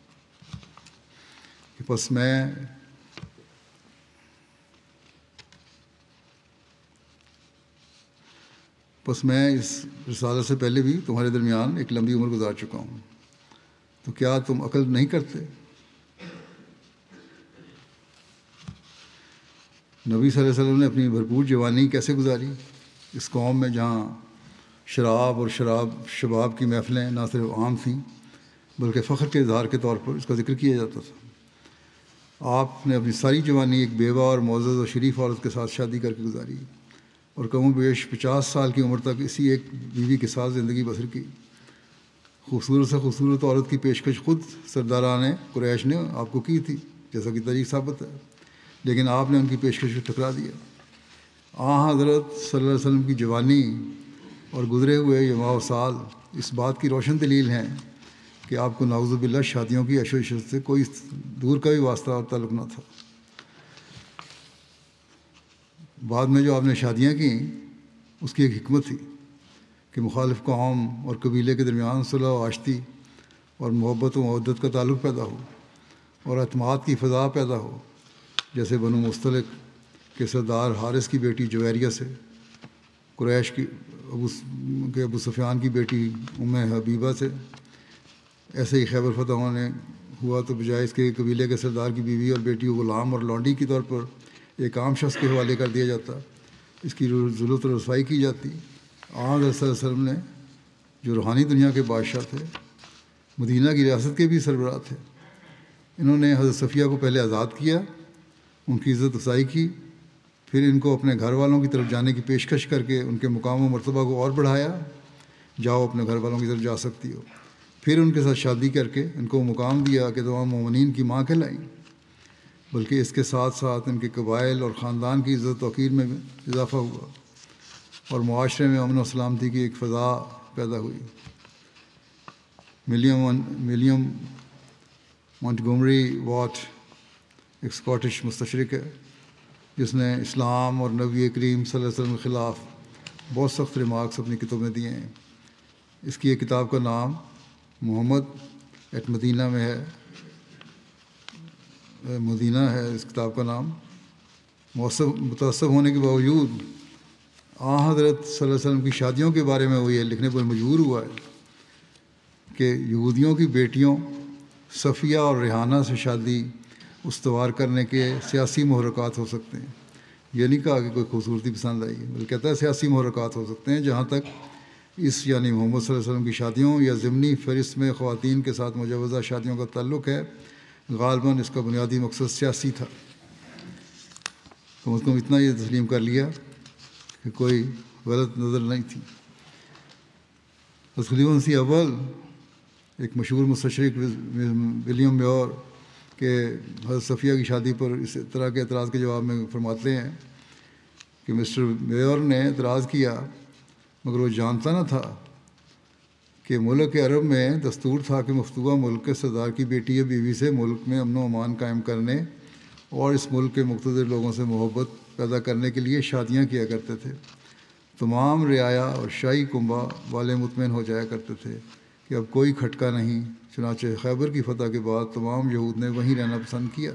کہ پس میں پس میں اس رسالت سے پہلے بھی تمہارے درمیان ایک لمبی عمر گزار چکا ہوں، تو کیا تم عقل نہیں کرتے؟ نبی صلی اللہ علیہ وسلم نے اپنی بھرپور جوانی کیسے گزاری اس قوم میں جہاں شراب اور شراب شباب کی محفلیں نہ صرف عام تھیں بلکہ فخر کے اظہار کے طور پر اس کا ذکر کیا جاتا تھا۔ آپ نے اپنی ساری جوانی ایک بیوہ اور معزز اور شریف عورت کے ساتھ شادی کر کے گزاری، اور کم و بیش پچاس سال کی عمر تک اسی ایک بیوی کے ساتھ زندگی بسر کی۔ خوبصورت سے خوبصورت عورت کی پیشکش خود سرداران قریش نے آپ کو کی تھی، جیسا کہ تاریخ ثابت ہے، لیکن آپ نے ان کی پیشکش کو ٹھکرا دیا۔ آن حضرت صلی اللہ علیہ وسلم کی جوانی اور گزرے ہوئے یہ ماہ و سال اس بات کی روشن دلیل ہیں کہ آپ کو نعوذ باللہ شادیوں کی عشو و عشرت سے کوئی دور کا بھی واسطہ اور تعلق نہ تھا۔ بعد میں جو آپ نے شادیاں کیں اس کی ایک حکمت تھی کہ مخالف قوم اور قبیلے کے درمیان صلح و آشتی اور محبت و مودت کا تعلق پیدا ہو اور اعتماد کی فضا پیدا ہو، جیسے بنو مستلق کے سردار حارث کی بیٹی جویریہ سے قریش کی ابو کے ابو سفیان کی بیٹی ام حبیبہ سے۔ ایسے ہی خیبر فتح ہونے ہوا تو بجائے اس کے قبیلے کے سردار کی بیوی اور بیٹی کو غلام اور لونڈی کے طور پر ایک عام شخص کے حوالے کر دیا جاتا، اس کی ذلت و رسوائی کی جاتی۔ آن حضرت صلی اللہ علیہ وسلم نے جو روحانی دنیا کے بادشاہ تھے، مدینہ کی ریاست کے بھی سربراہ تھے، انہوں نے حضرت صفیہ کو پہلے آزاد کیا، ان کی عزت افزائی کی، پھر ان کو اپنے گھر والوں کی طرف جانے کی پیشکش کر کے ان کے مقام و مرتبہ کو اور بڑھایا، جاؤ اپنے گھر والوں کی طرف جا سکتی ہو۔ پھر ان کے ساتھ شادی کر کے ان کو مقام دیا کہ تمام مومنین کی ماں کہلائیں، بلکہ اس کے ساتھ ساتھ ان کے قبائل اور خاندان کی عزت و توقیر میں اضافہ ہوا اور معاشرے میں امن و سلامتی کی ایک فضا پیدا ہوئی۔ ولیم ولیم مونٹگومری واٹ ایک اسکاٹش مستشرق ہے جس نے اسلام اور نبی کریم صلی اللہ علیہ وسلم کے خلاف بہت سخت ریمارکس اپنی کتب میں دیے ہیں۔ اس کی ایک کتاب کا نام محمد ایٹ مدینہ میں ہے، مدینہ ہے اس کتاب کا نام۔ مؤثر متأثر ہونے کے باوجود آن حضرت صلی اللہ علیہ وسلم کی شادیوں کے بارے میں وہ یہ لکھنے پر مجبور ہوا ہے کہ یہودیوں کی بیٹیوں صفیہ اور ریحانہ سے شادی استوار کرنے کے سیاسی محرکات ہو سکتے ہیں۔ یہ نہیں کہا کہ کوئی خوبصورتی پسند آئی ہے، بلکہ کہتا ہے سیاسی محرکات ہو سکتے ہیں، جہاں تک اس یعنی محمد صلی اللہ علیہ وسلم کی شادیوں یا ضمنی فہرست میں خواتین کے ساتھ مجوزہ شادیوں کا تعلق ہے، غالباً اس کا بنیادی مقصد سیاسی تھا۔ کم از کم اتنا یہ تسلیم کر لیا کہ کوئی غلط نظر نہیں تھی۔ خلیفہ مسیح اول ایک مشہور مستشرق ولیم میور کہ حضرت صفیہ کی شادی پر اس طرح کے اعتراض کے جواب میں فرماتے ہیں کہ مسٹر میور نے اعتراض کیا مگر وہ جانتا نہ تھا کہ ملک عرب میں دستور تھا کہ مفتوحہ ملک کے سردار کی بیٹی یا بیوی سے ملک میں امن و امان قائم کرنے اور اس ملک کے مقتدر لوگوں سے محبت پیدا کرنے کے لیے شادیاں کیا کرتے تھے۔ تمام رعایا اور شاہی کنبہ والے مطمئن ہو جایا کرتے تھے کہ اب کوئی کھٹکا نہیں، چنانچہ خیبر کی فتح کے بعد تمام یہود نے وہیں رہنا پسند کیا۔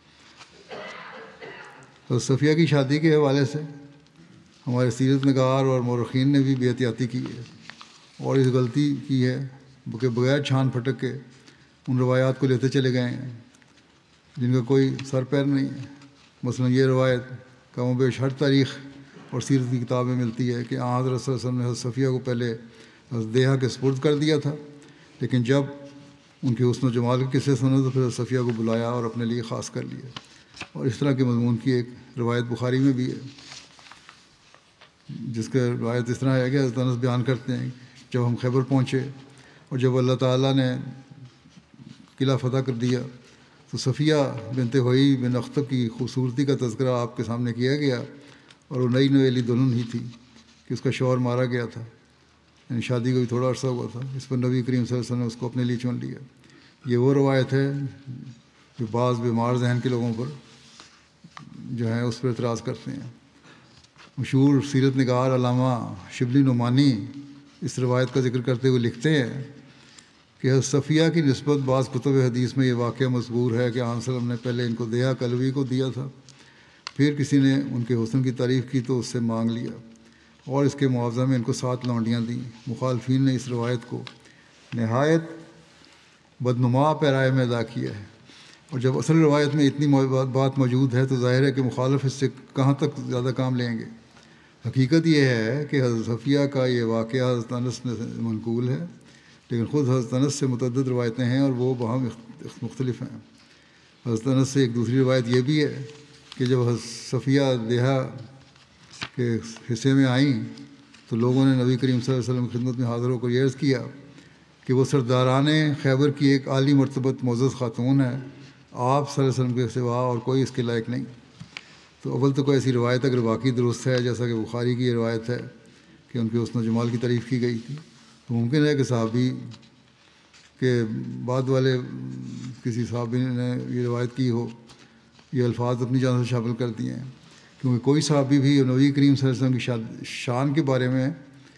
حضرت صفیہ کی شادی کے حوالے سے ہمارے سیرت نگار اور مورخین نے بھی بے احتیاطی کی ہے اور اس غلطی کی ہے کہ بغیر چھان پھٹک کے ان روایات کو لیتے چلے گئے ہیں جن کا کوئی سر پیر نہیں ہے۔ مثلا یہ روایت کم و بیش ہر تاریخ اور سیرت کی کتاب میں ملتی ہے کہ آن حضرت صلی اللہ علیہ وسلم نے حضرت صفیہ کو پہلے حضرت دیہا کے سپرد کر دیا تھا، لیکن جب ان کے حسن و جمال کے قصے سنے تو پھر حضرت صفیہ کو بلایا اور اپنے لیے خاص کر لیا، اور اس طرح کے مضمون کی ایک روایت بخاری میں بھی ہے، جس کا روایت اس طرح ہے کہ حضرت انس بیان کرتے ہیں جب ہم خیبر پہنچے اور جب اللہ تعالیٰ نے قلعہ فتح کر دیا تو صفیہ بنت ہوئی بن اختب کی خوبصورتی کا تذکرہ آپ کے سامنے کیا گیا، اور وہ نئی نویلی دلہن ہی تھی کہ اس کا شوہر مارا گیا تھا، یعنی شادی کو بھی تھوڑا عرصہ ہوا تھا۔ اس پر نبی کریم صلی اللہ علیہ وسلم نے اس کو اپنے لیے چن لیا۔ یہ وہ روایت ہے جو بعض بیمار ذہن کے لوگوں پر جو ہیں اس پر اعتراض کرتے ہیں۔ مشہور سیرت نگار علامہ شبلی نعمانی اس روایت کا ذکر کرتے ہوئے لکھتے ہیں کہ حضرت صفیہ کی نسبت بعض کتب حدیث میں یہ واقعہ مذکور ہے کہ آن صلی اللہ علیہ وسلم نے پہلے ان کو دیہا کلوی کو دیا تھا، پھر کسی نے ان کے حسن کی تعریف کی تو اس سے مانگ لیا اور اس کے معاوضہ میں ان کو سات لونڈیاں دیں۔ مخالفین نے اس روایت کو نہایت بدنما پیرائے میں ادا کیا ہے، اور جب اصل روایت میں اتنی بات موجود ہے تو ظاہر ہے کہ مخالف اس سے کہاں تک زیادہ کام لیں گے۔ حقیقت یہ ہے کہ حضرت صفیہ کا یہ واقعہ حضرت انس میں منقول ہے، لیکن خود حضرت انس سے متعدد روایتیں ہیں اور وہ باہم مختلف ہیں۔ حضرت انس سے ایک دوسری روایت یہ بھی ہے کہ جب حضرت صفیہ دیہا کے حصے میں آئیں تو لوگوں نے نبی کریم صلی اللہ علیہ وسلم کی خدمت میں حاضر ہو کر یہ عرض کیا کہ وہ سرداران خیبر کی ایک عالی مرتبت معزز خاتون ہے، آپ صلی اللہ علیہ وسلم کے سوا اور کوئی اس کے لائق نہیں۔ تو اول تو کوئی ایسی روایت اگر واقعی درست ہے جیسا کہ بخاری کی یہ روایت ہے کہ ان کے حسن و جمال کی تعریف کی گئی تھی، تو ممکن ہے کہ صحابی کے بعد والے کسی صحابی نے یہ روایت کی ہو، یہ الفاظ اپنی جانب سے شامل کر دیے ہیں، کیونکہ کوئی صحابی بھی نبی کریم صلی اللہ علیہ وسلم کی شان کے بارے میں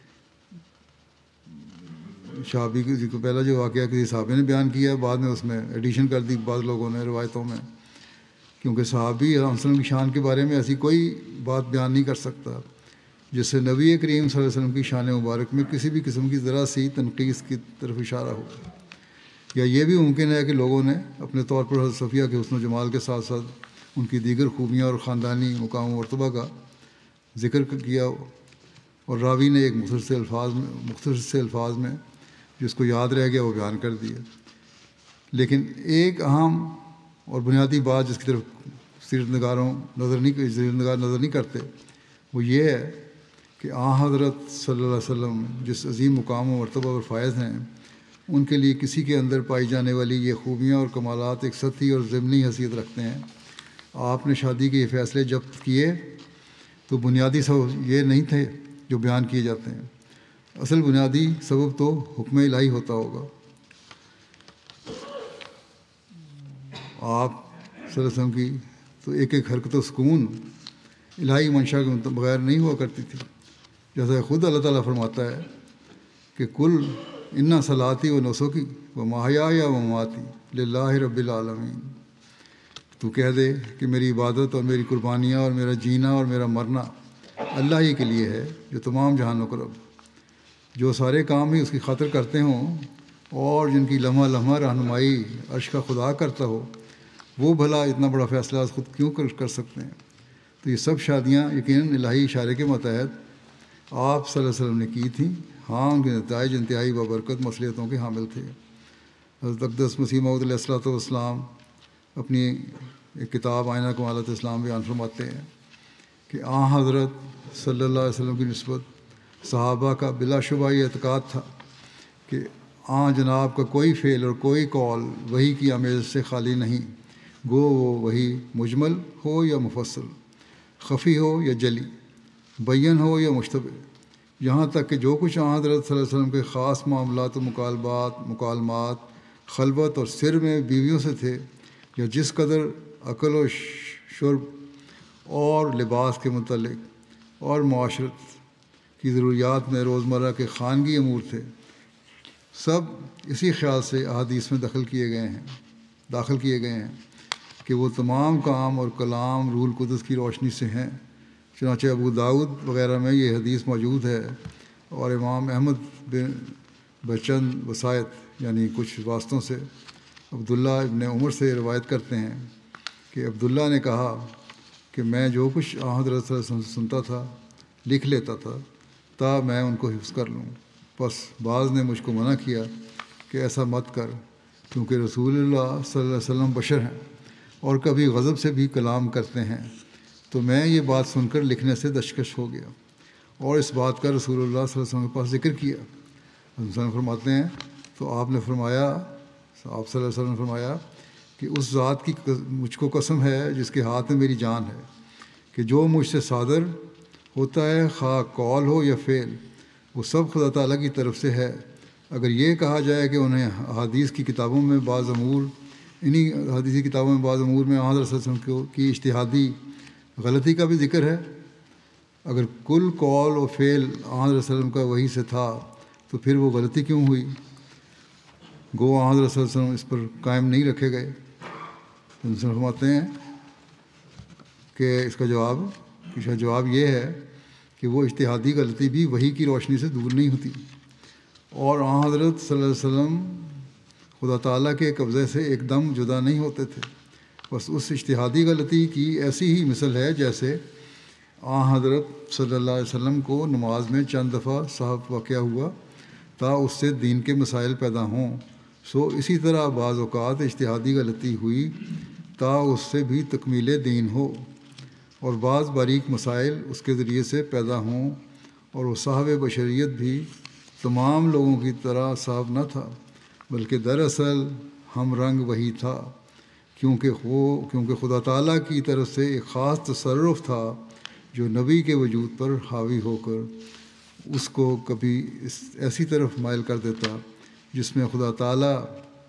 صحابی کو پہلا جو واقعہ کسی صحابی نے بیان کیا ہے، بعد میں اس میں ایڈیشن کر دی بعض لوگوں نے روایتوں میں، کیونکہ صحابی علیہ وسلم کی شان کے بارے میں ایسی کوئی بات بیان نہیں کر سکتا جس سے نبی کریم صلی اللہ علیہ وسلم کی شان مبارک میں کسی بھی قسم کی ذرا سی تنقیص کی طرف اشارہ ہو، یا یہ بھی ممکن ہے کہ لوگوں نے اپنے طور پر حضرت صفیہ کے حسن و جمال کے ساتھ ساتھ ان کی دیگر خوبیاں اور خاندانی مقام و مرتبہ کا ذکر کیا ہو، اور راوی نے ایک مختصر سے الفاظ میں مختصر سے الفاظ میں جس کو یاد رہ گیا وہ بیان کر دیا۔ لیکن ایک اہم اور بنیادی بات جس کی طرف سیرت نگاروں نظر نہیں سیرت نگار نظر نہیں کرتے وہ یہ ہے کہ آن حضرت صلی اللہ علیہ وسلم جس عظیم مقام و مرتبہ اور فائز ہیں، ان کے لیے کسی کے اندر پائی جانے والی یہ خوبیاں اور کمالات ایک سطحی اور ضمنی حیثیت رکھتے ہیں۔ آپ نے شادی کے یہ فیصلے جب کیے تو بنیادی سبب یہ نہیں تھے جو بیان کیے جاتے ہیں، اصل بنیادی سبب تو حکم الہی ہوتا ہوگا۔ آپ صلی اللہ علیہ وسلم کی تو ایک ایک حرکت و سکون الہی منشا کے بغیر نہیں ہوا کرتی تھی، جیسا خود اللہ تعالیٰ فرماتا ہے کہ کل انا صلاتی و نسکی و محیایا و مماتی للہ رب العالمین، تو کہہ دے کہ میری عبادت اور میری قربانیاں اور میرا جینا اور میرا مرنا اللہ ہی کے لیے ہے جو تمام جہانوں کا رب، جو سارے کام ہی اس کی خاطر کرتے ہوں اور جن کی لمحہ لمحہ رہنمائی عرش کا خدا کرتا ہو، وہ بھلا اتنا بڑا فیصلہ خود کیوں کر سکتے ہیں؟ تو یہ سب شادیاں یقیناً الہی اشارے کے متحد آپ صلی اللہ علیہ وسلم نے کی تھیں۔ ہاں، ان کے نتائج انتہائی بابرکت مصلحتوں کے حامل تھے۔ حضرت اقدس مسیح موعود علیہ الصلوۃ والسلام اپنی ایک کتاب آئینہ کمالات اسلام بیان فرماتے ہیں کہ آن حضرت صلی اللہ علیہ وسلم کی نسبت صحابہ کا بلا شبہ یہ اعتقاد تھا کہ آن جناب کا کوئی فعل اور کوئی قول وحی کی آمیز سے خالی نہیں، گو وہ وحی مجمل ہو یا مفصل، خفی ہو یا جلی، بین ہو یا مشتبہ، یہاں تک کہ جو کچھ آن حضرت صلی اللہ علیہ وسلم کے خاص معاملات و مکالمات مکالمات خلوت اور سر میں بیویوں سے تھے، یا جس قدر عقل و شرب اور لباس کے متعلق اور معاشرت کی ضروریات میں روزمرہ کے خانگی امور تھے، سب اسی خیال سے احادیث میں دخل کیے گئے ہیں داخل کیے گئے ہیں کہ وہ تمام کام اور کلام روح القدس کی روشنی سے ہیں۔ چنانچہ ابو داؤد وغیرہ میں یہ حدیث موجود ہے، اور امام احمد بن بچند وسائط یعنی کچھ واسطوں سے عبداللہ ابن عمر سے روایت کرتے ہیں کہ عبداللہ نے کہا کہ میں جو کچھ آن حضرت صلی اللہ علیہ وسلم سے سنتا تھا لکھ لیتا تھا تا میں ان کو حفظ کر لوں، بس بعض نے مجھ کو منع کیا کہ ایسا مت کر، کیونکہ رسول اللہ صلی اللہ علیہ وسلم بشر ہیں اور کبھی غضب سے بھی کلام کرتے ہیں۔ تو میں یہ بات سن کر لکھنے سے دشکش ہو گیا اور اس بات کا رسول اللہ صلی اللہ علیہ وسلم کے پاس ذکر کیا۔ حضرت فرماتے ہیں تو آپ نے فرمایا آپ صلی اللہ علیہ وسلم نے فرمایا کہ اس ذات کی مجھ کو قسم ہے جس کے ہاتھ میں میری جان ہے کہ جو مجھ سے صادر ہوتا ہے خواہ قول ہو یا فعل، وہ سب خدا تعالیٰ کی طرف سے ہے۔ اگر یہ کہا جائے کہ انہیں حدیث کی کتابوں میں بعض امور انہی حدیثی کتابوں میں بعض امور میں حضرت صلی اللہ علیہ وسلم کی اجتہادی غلطی کا بھی ذکر ہے، اگر کل قول و فعل حضرت صلی اللہ علیہ وسلم کا وہی سے تھا تو پھر وہ غلطی کیوں ہوئی؟ گو حضرت صلی اللہ علیہ وسلم اس پر قائم نہیں رکھے گئے۔ فرماتے ہیں کہ اس کا جواب اس کا جواب یہ ہے کہ وہ اجتہادی غلطی بھی وحی کی روشنی سے دور نہیں ہوتی، اور آن حضرت صلی اللہ علیہ وسلم خدا تعالیٰ کے قبضے سے ایک دم جدا نہیں ہوتے تھے۔ بس اس اجتہادی غلطی کی ایسی ہی مثل ہے جیسے آن حضرت صلی اللہ علیہ وسلم کو نماز میں چند دفعہ صاحب واقعہ ہوا تا اس سے دین کے مسائل پیدا ہوں، سو اسی طرح بعض اوقات اجتہادی غلطی ہوئی تا اس سے بھی تکمیل دین ہو، اور بعض باریک مسائل اس کے ذریعے سے پیدا ہوں، اور وہ صاحب بشریت بھی تمام لوگوں کی طرح صاحب نہ تھا، بلکہ دراصل ہم رنگ وہی تھا، کیونکہ وہ کیونکہ خدا تعالیٰ کی طرف سے ایک خاص تصرف تھا جو نبی کے وجود پر حاوی ہو کر اس کو کبھی اس ایسی طرف مائل کر دیتا جس میں خدا تعالیٰ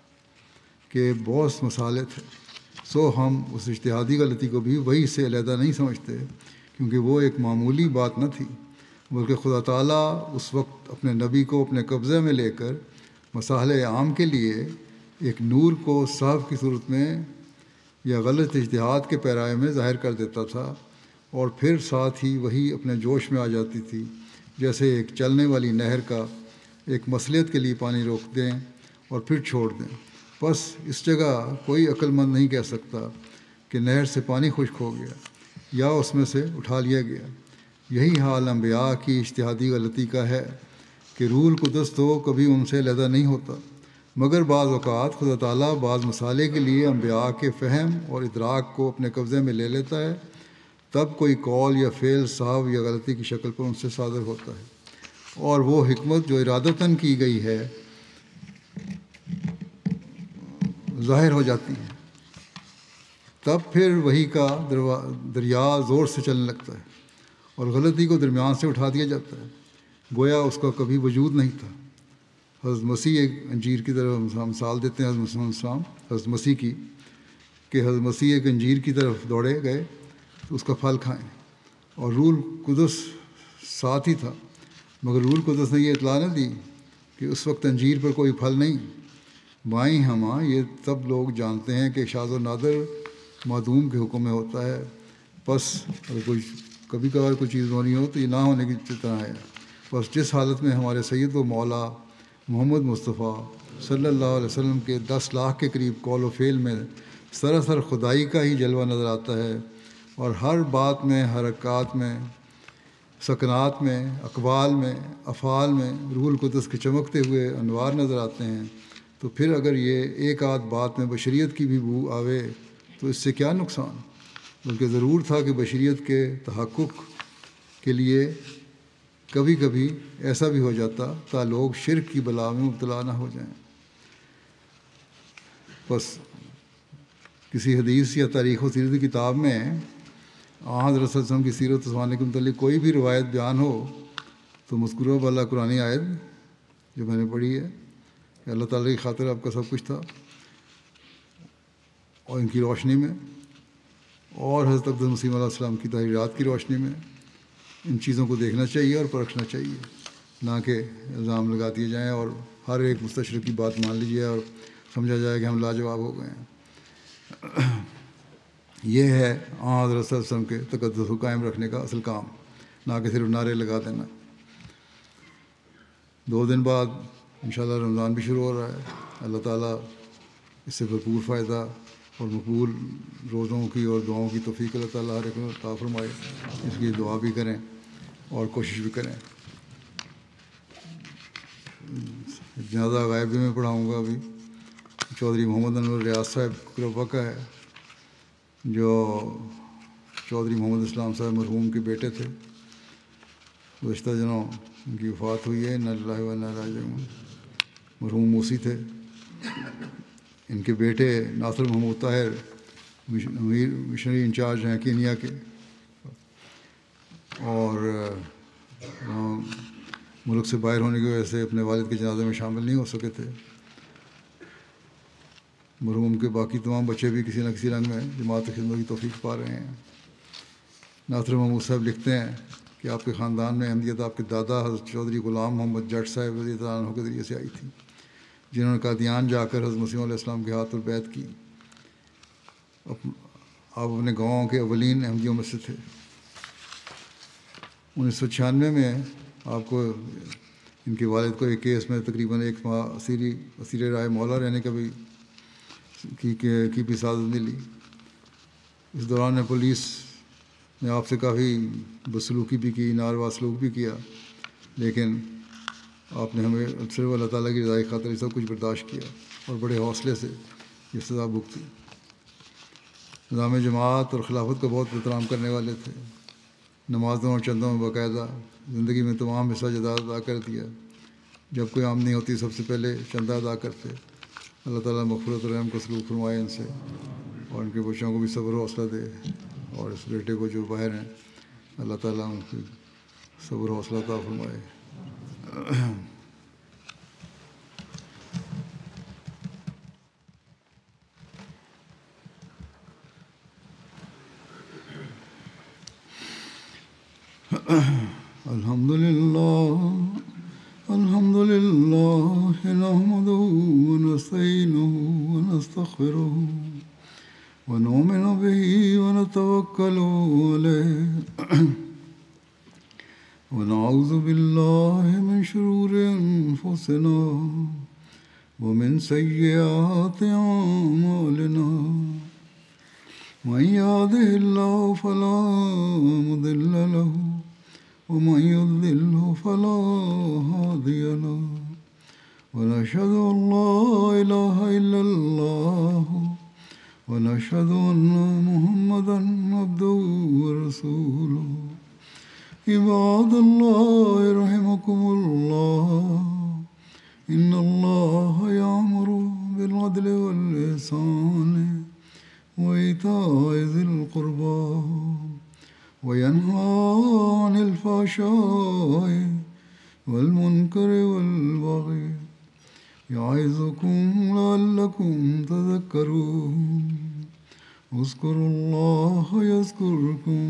کے بہت مصالحت ہے۔ سو ہم اس اجتہادی غلطی کو بھی وہی سے علیحدہ نہیں سمجھتے، کیونکہ وہ ایک معمولی بات نہ تھی، بلکہ خدا تعالیٰ اس وقت اپنے نبی کو اپنے قبضے میں لے کر مصالح عام کے لیے ایک نور کو صاحب کی صورت میں یا غلط اجتہاد کے پیرائے میں ظاہر کر دیتا تھا، اور پھر ساتھ ہی وہی اپنے جوش میں آ جاتی تھی، جیسے ایک چلنے والی نہر کا ایک مصلحت کے لیے پانی روک دیں اور پھر چھوڑ دیں۔ بس اس جگہ کوئی عقل مند نہیں کہہ سکتا کہ نہر سے پانی خشک ہو گیا یا اس میں سے اٹھا لیا گیا۔ یہی حال انبیاء کی اجتہادی غلطی کا ہے کہ روح القدس تو کبھی ان سے علیحدہ نہیں ہوتا، مگر بعض اوقات خدا تعالیٰ بعض مسالے کے لیے انبیاء کے فہم اور ادراک کو اپنے قبضے میں لے لیتا ہے، تب کوئی قول یا فعل صحو یا غلطی کی شکل پر ان سے صادر ہوتا ہے، اور وہ حکمت جو ارادتاً کی گئی ہے ظاہر ہو جاتی ہے۔ تب پھر وہی کا دریا زور سے چلنے لگتا ہے اور غلطی کو درمیان سے اٹھا دیا جاتا ہے، گویا اس کا کبھی وجود نہیں تھا۔ حضرت مسیح ایک انجیر کی طرف مثال دیتے ہیں، حضرت مسیح علیہ السلام حضرت مسیح کی، کہ حضرت مسیح ایک انجیر کی طرف دوڑے گئے تو اس کا پھل کھائیں، اور روح القدس ساتھ ہی تھا، مگر روح القدس نے یہ اطلاع نہ دی کہ اس وقت انجیر پر کوئی پھل نہیں۔ بائیں ہماں یہ سب لوگ جانتے ہیں کہ شاذ و نادر معدوم کے حکم میں ہوتا ہے، بس اگر کوئی کبھی کبھار کوئی چیز ہونی ہو تو یہ نہ ہونے کی طرح ہے۔ بس جس حالت میں ہمارے سید و مولا محمد مصطفیٰ صلی اللہ علیہ وسلم کے دس لاکھ کے قریب قول و فعل میں سراسر خدائی کا ہی جلوہ نظر آتا ہے، اور ہر بات میں، حرکات میں، سکنات میں، اقوال میں، افعال میں روح القدس کے چمکتے ہوئے انوار نظر آتے ہیں، تو پھر اگر یہ ایک آدھ بات میں بشریت کی بھی بو آوے تو اس سے کیا نقصان؟ بلکہ ضرور تھا کہ بشریت کے تحقق کے لیے کبھی کبھی ایسا بھی ہو جاتا تا لوگ شرک کی بلا میں مبتلا نہ ہو جائیں۔ بس کسی حدیث یا تاریخ و سیرت کی کتاب میں آن حضرت صلی اللہ علیہ وسلم کی سیرت و سوانح کے متعلق کوئی بھی روایت بیان ہو تو مذکورہ والا قرآنی آیت جو میں نے پڑھی ہے کہ اللہ تعالیٰ کی خاطر آپ کا سب کچھ تھا، اور ان کی روشنی میں اور حضرت اقدس مسیح علیہ السلام کی تحریرات کی روشنی میں ان چیزوں کو دیکھنا چاہیے اور پرکھنا چاہیے، نہ کہ الزام لگا دیے جائیں اور ہر ایک مستشرق کی بات مان لیجیے اور سمجھا جائے کہ ہم لاجواب ہو گئے ہیں۔ یہ ہے آن حضرت صلی اللہ علیہ وسلم کے تقدس کو قائم رکھنے کا اصل کام، نہ کہ صرف نعرے لگا دینا۔ دو دن بعد انشاءاللہ رمضان بھی شروع ہو رہا ہے، اللہ تعالیٰ اس سے بھرپور فائدہ اور مقبول روزوں کی اور دعاؤں کی توفیق اللہ تعالیٰ ہر ایک کو عطا فرمائے۔ اس کی دعا بھی کریں اور کوشش بھی کریں۔ جنازہ غائب بھی میں پڑھاؤں گا ابھی، چودھری محمد انور ریاض صاحب قربہ کا ہے، جو چودھری محمد اسلام صاحب مرحوم کے بیٹے تھے۔ گزشتہ دنوں ان کی وفات ہوئی ہے، انا للہ و انا الیہ راجعون۔ مرحوم موسی تھے، ان کے بیٹے ناصر محمود طاہر امیر مشنری انچارج ہیں کینیا کے، اور ملک سے باہر ہونے کی وجہ سے اپنے والد کے جنازے میں شامل نہیں ہو سکے تھے۔ مرحوم کے باقی تمام بچے بھی کسی نہ کسی رنگ میں جماعت کی خدمت کی توفیق پا رہے ہیں۔ ناصر محمود صاحب لکھتے ہیں کہ آپ کے خاندان میں احمدیت آپ کے دادا حضرت چودھری غلام محمد جٹ صاحب رضی اللہ عنہ کے ذریعے سے آئی تھی، جنہوں نے قادیان جا کر حضرت مسیح علیہ السلام کے ہاتھ پر بیعت کی۔ آپ اپنے گاؤں کے اولین احمدیوں میں سے تھے۔ انیس سو چھیانوے میں آپ کو ان کے والد کو ایک کیس میں تقریباً ایک ماہ اسیری اسیر رائے مولا رہنے کا بھی کی کی بھی سعادت ملی۔ اس دوران میں پولیس نے آپ سے کافی بدسلوکی بھی کی، ناروا سلوک بھی کیا، لیکن آپ نے ہمیں صرف اللہ تعالیٰ کی رضا کی خاطر سب کچھ برداشت کیا اور بڑے حوصلے سے یہ سزا بھگتی۔ نظام جماعت اور خلافت کا بہت احترام کرنے والے تھے۔ نمازوں اور چندوں میں باقاعدہ زندگی میں تمام حصہ جداد ادا کر دیا۔ جب کوئی آمدنی ہوتی سب سے پہلے چندہ ادا کرتے۔ اللہ تعالیٰ مغفرت و رحم کو سلوک فرمائے ان سے، اور ان کے بچوں کو بھی صبر و حوصلہ دے، اور اس بیٹے کو جو باہر ہیں اللہ تعالیٰ ان کی صبر و حوصلہ عطا فرمائے۔ الحمد للہ الحمد للہ نحمدہ ونستعینہ ونستغفرہ ونؤمن به ونتوكل عليه ونعوذ بالله من شرور أنفسنا ومن سيئات أعمالنا من يهده الله فلا مضل له ومن يضلل فلا هادي له ونشهد أن لا إله إلا الله ونشهد أن محمدا عبده ورسوله عباد الله رحمكم الله إن الله يأمر بالعدل والإحسان وإيتاء ذي القربى وينهى عن الفحشاء والمنكر والبغي يعظكم لعلكم تذكرون اذكروا الله يذكركم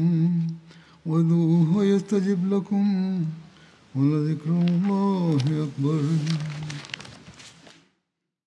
وادعوه يستجب لكم ولذكر الله أكبر.